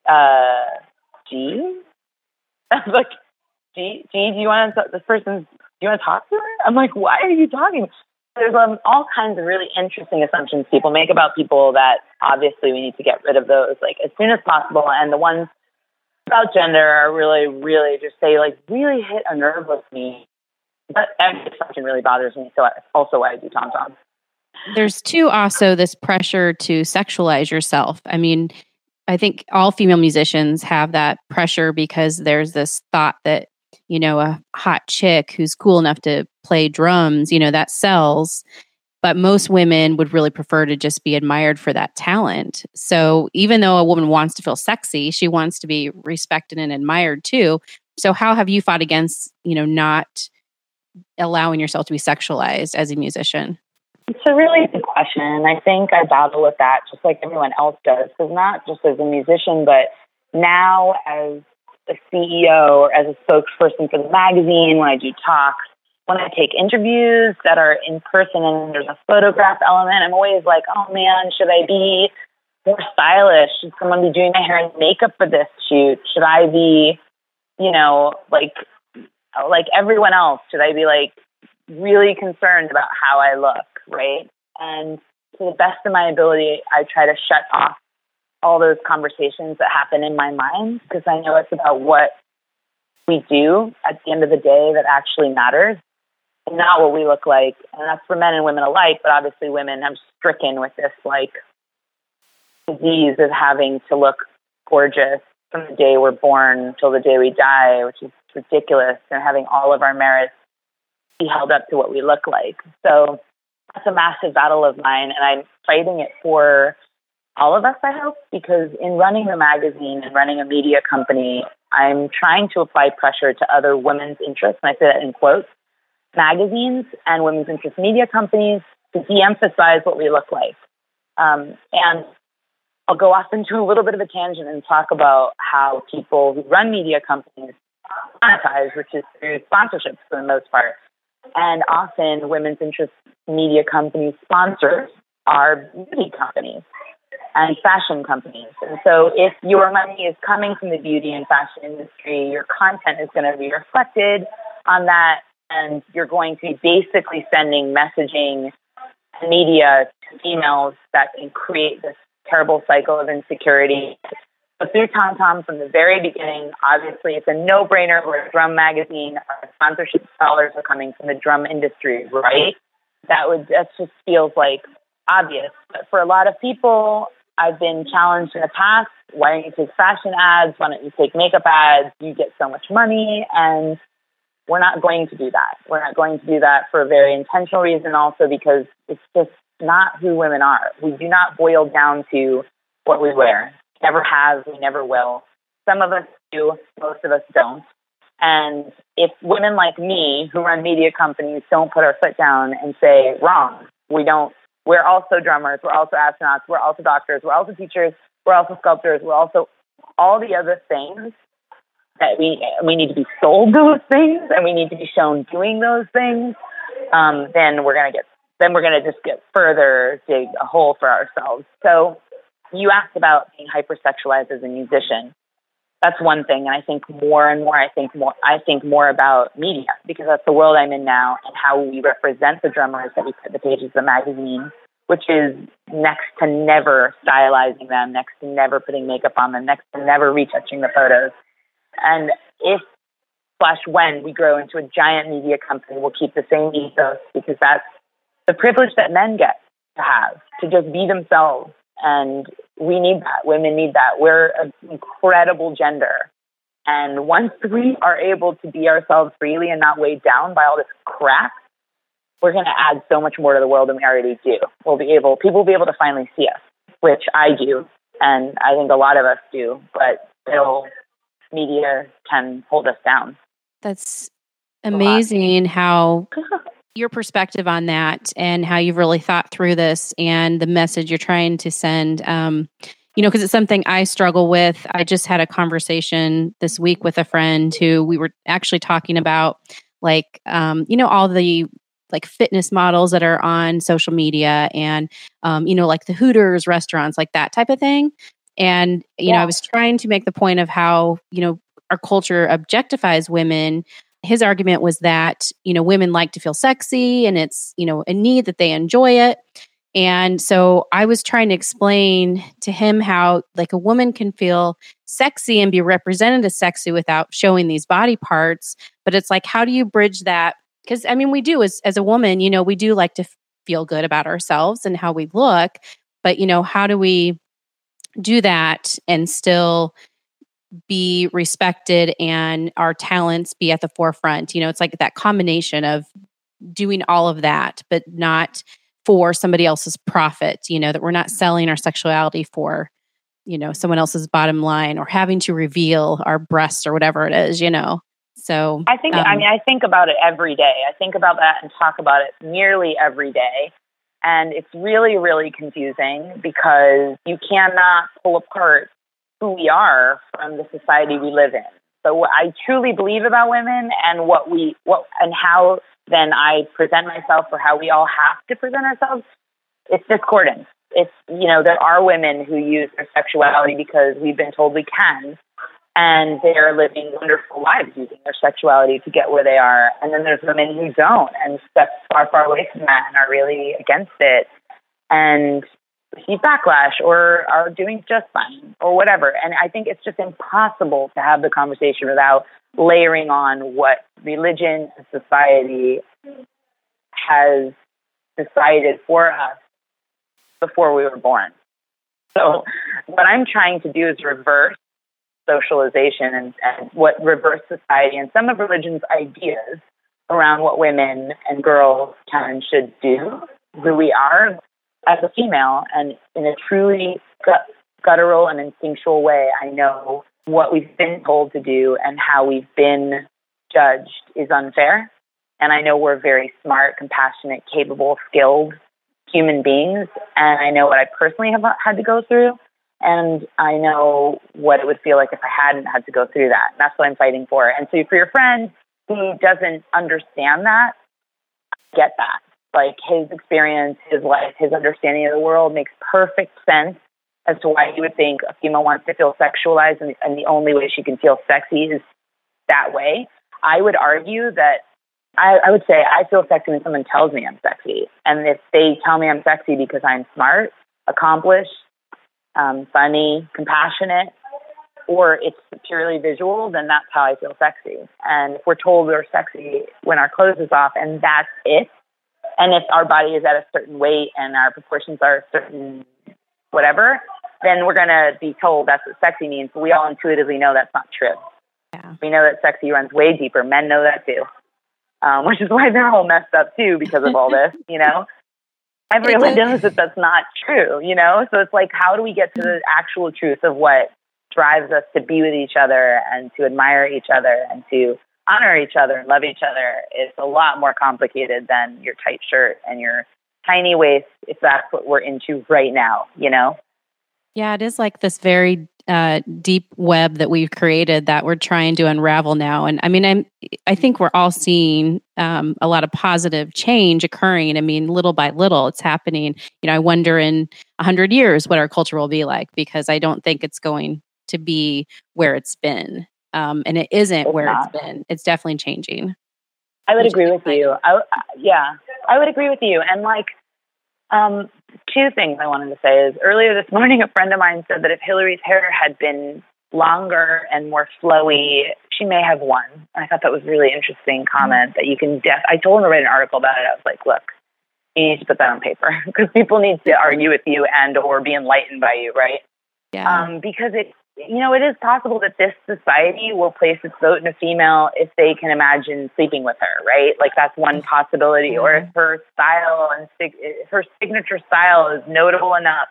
uh, G? I'm like, G, G, do you want to, this person, do you want to talk to her? I'm like, why are you talking? There's um, all kinds of really interesting assumptions people make about people that obviously we need to get rid of those, like, as soon as possible. And the ones about gender are really, really just, they like really hit a nerve with me. But every assumption really bothers me. So that's also why I do Tom Tom. There's too also this pressure to sexualize yourself. I mean, I think all female musicians have that pressure because there's this thought that, you know, a hot chick who's cool enough to play drums, you know, that sells. But most women would really prefer to just be admired for that talent. So even though a woman wants to feel sexy, she wants to be respected and admired too. So how have you fought against, you know, not allowing yourself to be sexualized as a musician? It's a really good question. I think I battle with that just like everyone else does. Because not just as a musician, but now as a C E O or as a spokesperson for the magazine, when I do talks, when I take interviews that are in person and there's a photograph element, I'm always like, oh man, should I be more stylish? Should someone be doing my hair and makeup for this shoot? Should I be, you know, like, like everyone else? Should I be like really concerned about how I look, right? And to the best of my ability, I try to shut off all those conversations that happen in my mind, because I know it's about what we do at the end of the day that actually matters, and not what we look like. And that's for men and women alike, but obviously women have stricken with this like disease of having to look gorgeous from the day we're born till the day we die, which is ridiculous, and having all of our merits be held up to what we look like. So that's a massive battle of mine, and I'm fighting it for all of us, I hope, because in running a magazine and running a media company, I'm trying to apply pressure to other women's interests, and I say that in quotes, magazines and women's interest media companies to de-emphasize what we look like. Um, and I'll go off into a little bit of a tangent and talk about how people who run media companies monetize, which is through sponsorships for the most part. And often women's interest media companies sponsors are beauty companies and fashion companies. And so if your money is coming from the beauty and fashion industry, your content is going to be reflected on that, and you're going to be basically sending messaging and media to females that can create this terrible cycle of insecurity. So through Tom Tom from the very beginning, obviously it's a no-brainer. We're a drum magazine. Our sponsorship dollars are coming from the drum industry, right? that would, that just feels like obvious. But for a lot of people, I've been challenged in the past. Why don't you take fashion ads? Why don't you take makeup ads? You get so much money. And we're not going to do that. We're not going to do that for a very intentional reason, also because it's just not who women are. We do not boil down to what we wear. Never have, we never will. Some of us do, most of us don't. And if women like me who run media companies don't put our foot down and say, wrong, we don't, we're also drummers, we're also astronauts, we're also doctors, we're also teachers, we're also sculptors, we're also all the other things that we we need to be sold those things and we need to be shown doing those things, um, then we're gonna get then we're gonna just get further dig a hole for ourselves. So you asked about being hypersexualized as a musician. That's one thing, and I think more and more I think more I think more about media, because that's the world I'm in now, and how we represent the drummers that we put the pages of the magazine, which is next to never stylizing them, next to never putting makeup on them, next to never retouching the photos. And if slash when we grow into a giant media company, we'll keep the same ethos, because that's the privilege that men get to have, to just be themselves. And we need that. Women need that. We're an incredible gender. And once we are able to be ourselves freely and not weighed down by all this crap, we're going to add so much more to the world than we already do. We'll be able, people will be able to finally see us, which I do. And I think a lot of us do, but still media can hold us down. That's amazing how your perspective on that and how you've really thought through this and the message you're trying to send. Um, you know, because it's something I struggle with. I just had a conversation this week with a friend who we were actually talking about, like, um, you know, all the like fitness models that are on social media and, um, you know, like the Hooters restaurants, like that type of thing. And, you yeah. know, I was trying to make the point of how, you know, our culture objectifies women. His argument was that, you know, women like to feel sexy and it's, you know, a need that they enjoy it. And so I was trying to explain to him how like a woman can feel sexy and be represented as sexy without showing these body parts. But it's like, how do you bridge that? Because I mean, we do as, as a woman, you know, we do like to f- feel good about ourselves and how we look. But, you know, how do we do that and still be respected and our talents be at the forefront? You know, it's like that combination of doing all of that, but not for somebody else's profit, you know, that we're not selling our sexuality for, you know, someone else's bottom line or having to reveal our breasts or whatever it is, you know. So I think, um, I mean, I think about it every day. I think about that and talk about it nearly every day. And it's really, really confusing because you cannot pull apart who we are from the society we live in. So what I truly believe about women and what we, what, and how then I present myself, or how we all have to present ourselves, it's discordant. It's, you know, there are women who use their sexuality because we've been told we can, and they are living wonderful lives using their sexuality to get where they are. And then there's women who don't and step far, far away from that and are really against it and receive backlash or are doing just fine or whatever. And I think it's just impossible to have the conversation without layering on what religion and society has decided for us before we were born. So what I'm trying to do is reverse socialization and, and what reverse society and some of religion's ideas around what women and girls can and should do, who we are as a female. And in a truly gut, guttural and instinctual way, I know what we've been told to do and how we've been judged is unfair. And I know we're very smart, compassionate, capable, skilled human beings. And I know what I personally have had to go through. And I know what it would feel like if I hadn't had to go through that. That's what I'm fighting for. And so for your friend who doesn't understand that, get that. Like his experience, his life, his understanding of the world makes perfect sense as to why he would think a female wants to feel sexualized and, and the only way she can feel sexy is that way. I would argue that I, I would say I feel sexy when someone tells me I'm sexy. And if they tell me I'm sexy because I'm smart, accomplished, um, funny, compassionate, or it's purely visual, then that's how I feel sexy. And if we're told we're sexy when our clothes is off and that's it, And if our body is at a certain weight and our proportions are a certain whatever, then we're going to be told that's what sexy means. But we all intuitively know that's not true. Yeah. We know that sexy runs way deeper. Men know that too, um, which is why they're all messed up too because of all this, you know? Everyone knows that that's not true, you know? So it's like, how do we get to the actual truth of what drives us to be with each other and to admire each other and to honor each other and love each other? It's a lot more complicated than your tight shirt and your tiny waist, if that's what we're into right now, you know? Yeah, it is like this very uh, deep web that we've created that we're trying to unravel now. And I mean, I'm, I think we're all seeing um, a lot of positive change occurring. I mean, little by little, it's happening. You know, I wonder in a hundred years what our culture will be like, because I don't think it's going to be where it's been. Um, and it isn't It's where not. it's been. It's definitely changing. I would Which is agree with exciting. you. I, I- yeah, I would agree with you. And like, um, two things I wanted to say is earlier this morning, a friend of mine said that if Hillary's hair had been longer and more flowy, she may have won. And I thought that was a really interesting comment that you can def- I told him to write an article about it. I was like, look, you need to put that on paper because people need to argue with you and or be enlightened by you, right? Yeah. Um, because it, you know, it is possible that this society will place its vote in a female if they can imagine sleeping with her, right? Like that's one possibility. Or if her style and sig- her signature style is notable enough,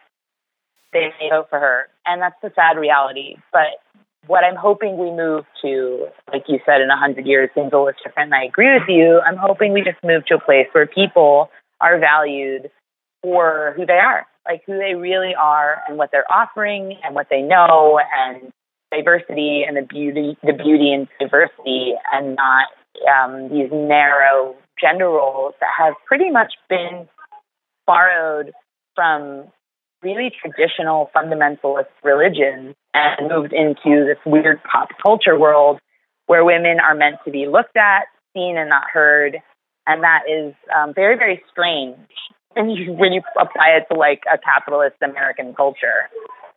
they may vote for her. And that's the sad reality. But what I'm hoping we move to, like you said, in a hundred years, things will look different. And I agree with you. I'm hoping we just move to a place where people are valued for who they are, like who they really are and what they're offering and what they know, and diversity and the beauty, the beauty in diversity, and not um, these narrow gender roles that have pretty much been borrowed from really traditional fundamentalist religions and moved into this weird pop culture world where women are meant to be looked at, seen, and not heard. And that is um, very, very strange when you, when you apply it to like a capitalist American culture.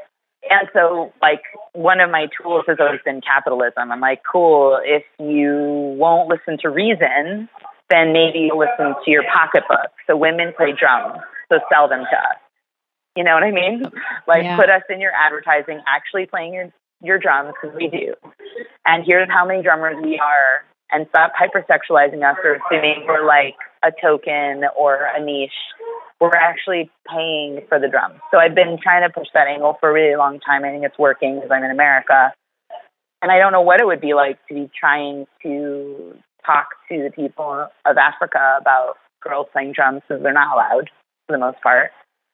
And so like one of my tools has always been capitalism. I'm like, cool, if you won't listen to reason, then maybe you'll listen to your pocketbook. So women play drums, so sell them to us. You know what I mean? Like Yeah. put us in your advertising actually playing your, your drums, because we do. And here's how many drummers we are. And stop hypersexualizing us or assuming we're like a token or a niche. We're actually paying for the drums. So I've been trying to push that angle for a really long time. I think it's working because I'm in America. And I don't know what it would be like to be trying to talk to the people of Africa about girls playing drums, because they're not allowed for the most part.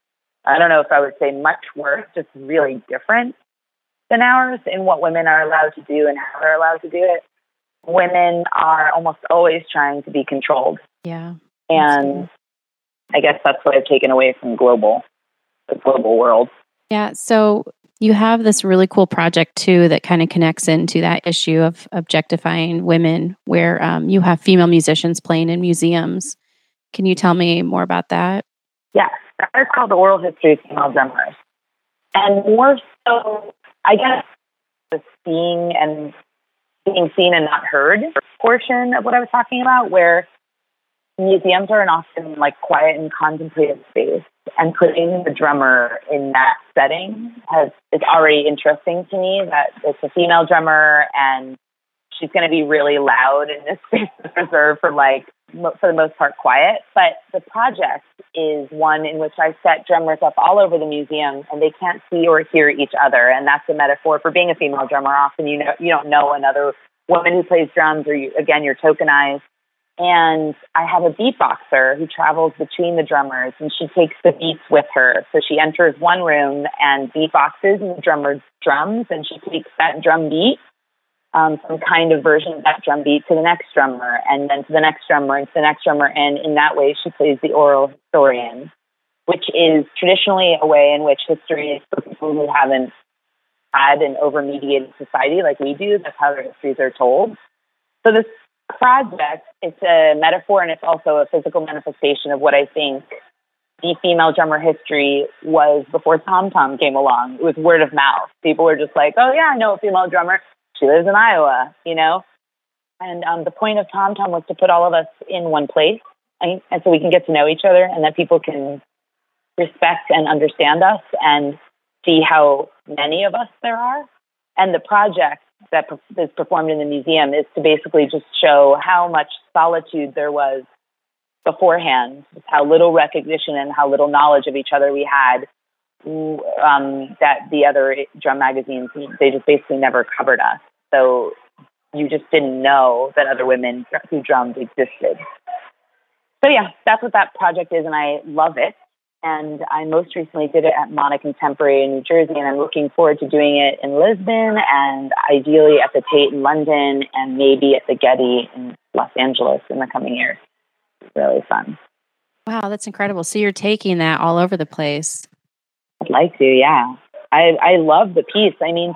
I don't know if I would say much worse, just really different than ours in what women are allowed to do and how they're allowed to do it. Women are almost always trying to be controlled. Yeah. And I guess that's what I've taken away from global, the global world. Yeah. So you have this really cool project too that kind of connects into that issue of objectifying women, where um, you have female musicians playing in museums. Can you tell me more about that? Yes. That is called the Oral History of Female Drummers. And more so, I guess, the seeing and being seen and not heard portion of what I was talking about, where museums are an often like quiet and contemplative space, and putting the drummer in that setting has is already interesting to me. That it's a female drummer and she's going to be really loud in this space that's reserved for like mo- for the most part quiet. But the project is one in which I set drummers up all over the museum, and they can't see or hear each other. And that's a metaphor for being a female drummer. Often you know you don't know another woman who plays drums, or you, again you're tokenized. And I have a beatboxer who travels between the drummers, and she takes the beats with her. So she enters one room and beatboxes in the drummer's drums, and she takes that drum beat, um, some kind of version of that drum beat, to the next drummer, and then to the next drummer, and to the next drummer. And in that way, she plays the oral historian, which is traditionally a way in which history is for people who haven't had an over-mediated society like we do. That's how their histories are told. So this project, it's a metaphor, and it's also a physical manifestation of what I think the female drummer history was before Tom Tom came along. It was word of mouth. People were just like, oh yeah, I know a female drummer. She lives in Iowa, you know? And um, the point of Tom Tom was to put all of us in one place and, and so we can get to know each other, and that people can respect and understand us and see how many of us there are. And the project that is performed in the museum is to basically just show how much solitude there was beforehand, how little recognition and how little knowledge of each other we had, um, that the other drum magazines, they just basically never covered us. So you just didn't know that other women who drummed existed. So yeah, that's what that project is, and I love it. And I most recently did it at Mana Contemporary in New Jersey, and I'm looking forward to doing it in Lisbon and ideally at the Tate in London and maybe at the Getty in Los Angeles in the coming years. It's really fun. Wow, that's incredible. So you're taking that all over the place. I'd like to, yeah. I I love the piece. I mean,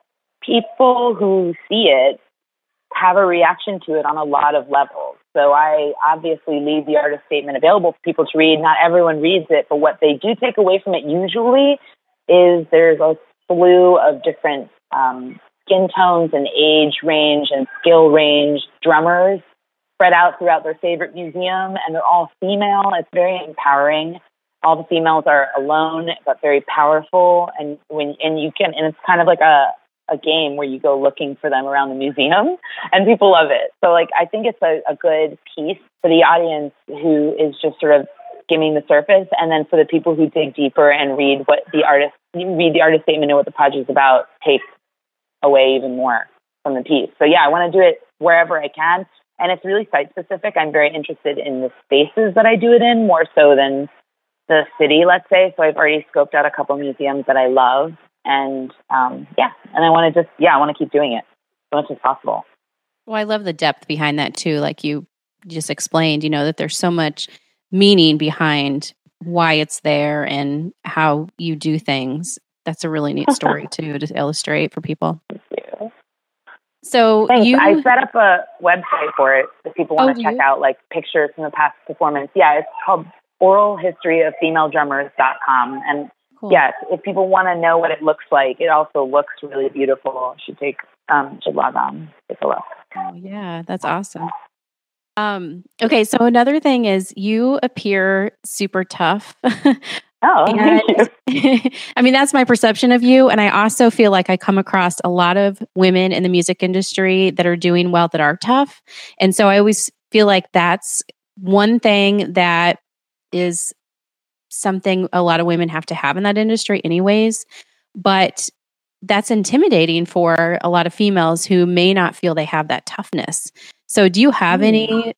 people who see it have a reaction to it on a lot of levels. So I obviously leave the artist statement available for people to read. Not everyone reads it, but what they do take away from it usually is there's a slew of different um, skin tones and age range and skill range drummers spread out throughout their favorite museum, and they're all female. It's very empowering. All the females are alone, but very powerful. And when and you can, and it's kind of like a a game where you go looking for them around the museum, and people love it. So like, I think it's a, a good piece for the audience who is just sort of skimming the surface. And then for the people who dig deeper and read what the artist, read the artist statement and what the project is about, take away even more from the piece. So yeah, I want to do it wherever I can. And it's really site specific. I'm very interested in the spaces that I do it in more so than the city, let's say. So I've already scoped out a couple museums that I love. And um, yeah, and I want to just, yeah, I want to keep doing it as much as possible. Well, I love the depth behind that too. Like you just explained, you know, that there's so much meaning behind why it's there and how you do things. That's a really neat story too, to illustrate for people. Thank you. So Thanks. you, I set up a website for it if people want oh, to check you? out like pictures from the past performance. Yeah, it's called oral history of female drummers dot com. And cool. Yes, if people want to know what it looks like, it also looks really beautiful. You should take, um, should log on, take a look. Oh, yeah, that's awesome. Um, okay, so another thing is you appear super tough. Oh, thank you. I mean, that's my perception of you. And I also feel like I come across a lot of women in the music industry that are doing well, that are tough. And so I always feel like that's one thing that is something a lot of women have to have in that industry anyways. But that's intimidating for a lot of females who may not feel they have that toughness. So do you have mm. any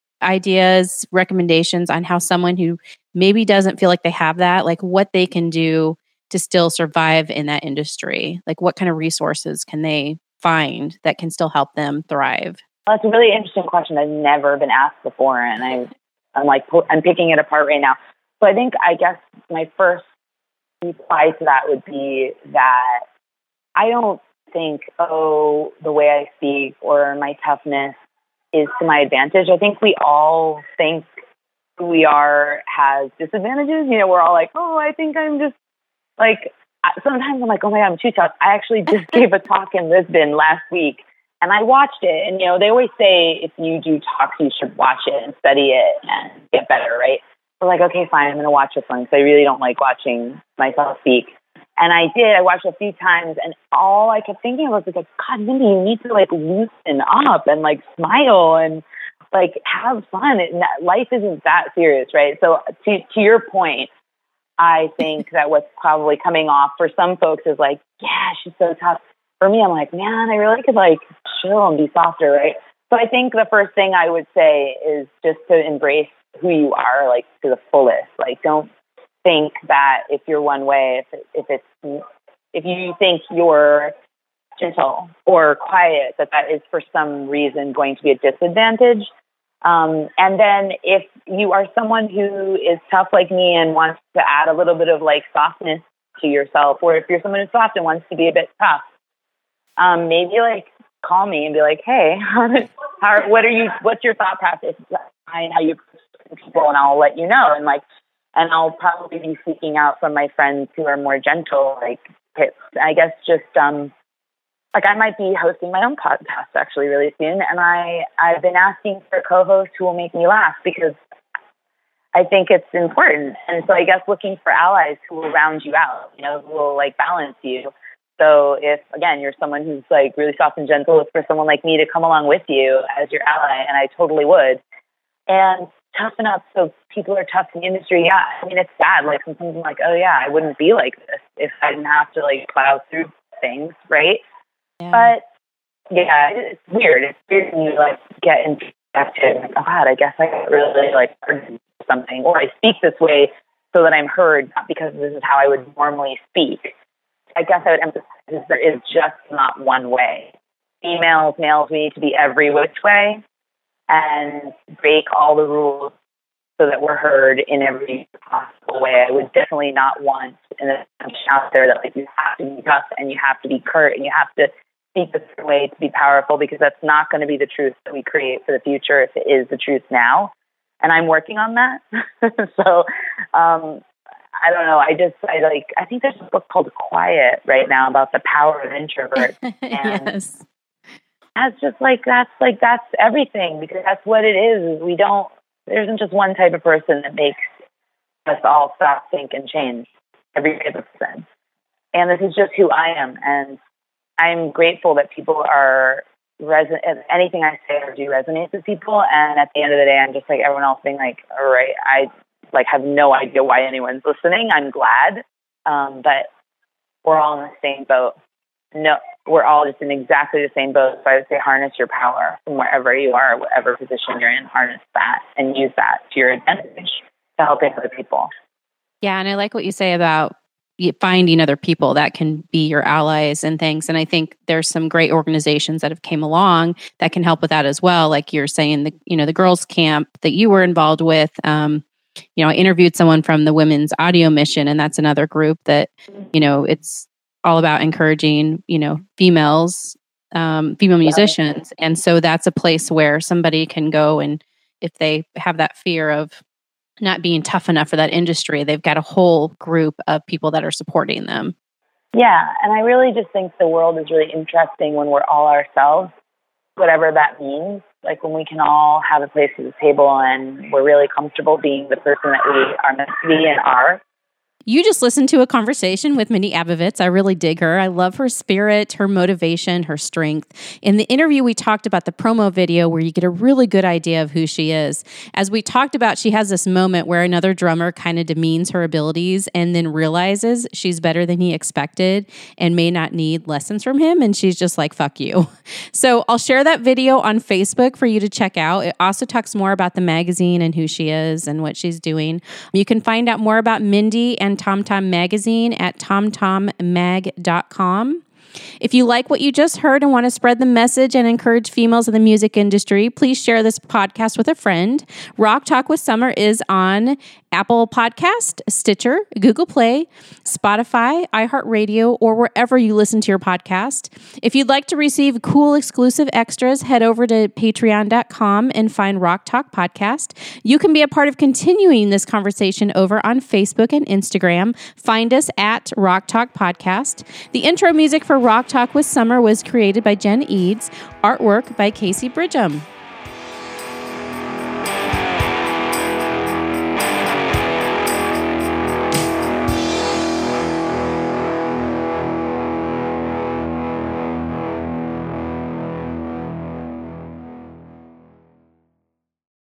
ideas, recommendations on how someone who maybe doesn't feel like they have that, like what they can do to still survive in that industry? Like what kind of resources can they find that can still help them thrive? Well, that's a really interesting question. I've never been asked before, and I, I'm like, I'm picking it apart right now. So I think, I guess my first reply to that would be that I don't think, oh, the way I speak or my toughness is to my advantage. I think we all think who we are has disadvantages. You know, we're all like, oh, I think I'm just like, sometimes I'm like, oh my God, I'm too tough. I actually just gave a talk in Lisbon last week and I watched it. And, you know, they always say if you do talks, you should watch it and study it and get better, right? We're like, okay, fine, I'm going to watch this one because I really don't like watching myself speak. And I did. I watched it a few times, and all I kept thinking was like, God, Mindy, you need to like loosen up and like smile and like have fun. And that, life isn't that serious, right? So to to your point, I think that what's probably coming off for some folks is like, yeah, she's so tough. For me, I'm like, man, I really could like chill and be softer, right? So I think the first thing I would say is just to embrace who you are, like to the fullest. Like, don't think that if you're one way, if it, if it's if you think you're gentle or quiet, that that is for some reason going to be a disadvantage. Um, and then if you are someone who is tough like me and wants to add a little bit of like softness to yourself, or if you're someone who's soft and wants to be a bit tough, um, maybe like call me and be like, hey, how, did, how what are you? What's your thought process behind how you approach people? And I'll let you know. And like. And I'll probably be seeking out from my friends who are more gentle, like tips. I guess just um, like I might be hosting my own podcast actually really soon. And I, I've been asking for co-hosts who will make me laugh because I think it's important. And so I guess looking for allies who will round you out, you know, who will like balance you. So if, again, you're someone who's like really soft and gentle, look for someone like me to come along with you as your ally, and I totally would. And toughen up so people are tough in the industry. Yeah, I mean, it's sad. Like sometimes I'm like, oh yeah, I wouldn't be like this if I didn't have to like plow through things, right? Yeah. But yeah, it's weird. It's weird when you like get infected. Like, oh God, I guess I really like heard something, or I speak this way so that I'm heard, not because this is how I would normally speak. I guess I would emphasize there is just not one way. Females, males, we need to be every which way and break all the rules so that we're heard in every possible way. I would definitely not want an assumption out there that like you have to be tough and you have to be curt and you have to speak a certain way to be powerful, because that's not going to be the truth that we create for the future if it is the truth now. And I'm working on that. so, um, I don't know. I just, I like, I think there's a book called Quiet right now about the power of introverts. And yes. That's just like, that's like, that's everything, because that's what it is. We don't, there isn't just one type of person that makes us all stop, think, and change. Every type of person. And this is just who I am. And I'm grateful that people are reson- anything I say or do resonates with people. And at the end of the day, I'm just like everyone else being like, all right, I, like have no idea why anyone's listening. I'm glad. Um, but we're all in the same boat. No, we're all just in exactly the same boat. So I would say harness your power from wherever you are, whatever position you're in, harness that and use that to your advantage to helping other people. Yeah. And I like what you say about finding other people that can be your allies and things. And I think there's some great organizations that have came along that can help with that as well. Like you're saying, the, you know, the girls camp that you were involved with, um, you know, I interviewed someone from the Women's Audio Mission, and that's another group that, you know, it's all about encouraging, you know, females, um, female musicians. And so that's a place where somebody can go, and if they have that fear of not being tough enough for that industry, they've got a whole group of people that are supporting them. Yeah. And I really just think the world is really interesting when we're all ourselves, whatever that means. Like when we can all have a place at the table and we're really comfortable being the person that we are meant to be and are. You just listened to a conversation with Mindy Abovitz. I really dig her. I love her spirit, her motivation, her strength. In the interview, we talked about the promo video where you get a really good idea of who she is. As we talked about, she has this moment where another drummer kind of demeans her abilities and then realizes she's better than he expected and may not need lessons from him. And she's just like, fuck you. So I'll share that video on Facebook for you to check out. It also talks more about the magazine and who she is and what she's doing. You can find out more about Mindy and Tom Tom Magazine at tom tom mag dot com. If you like what you just heard and want to spread the message and encourage females in the music industry, please share this podcast with a friend. Rock Talk with Summer is on Apple Podcast, Stitcher, Google Play, Spotify, iHeartRadio, or wherever you listen to your podcast. If you'd like to receive cool exclusive extras, head over to patreon dot com and find Rock Talk Podcast. You can be a part of continuing this conversation over on Facebook and Instagram. Find us at Rock Talk Podcast. The intro music for Rock Talk with Summer was created by Jen Eads, artwork by Casey Bridgham.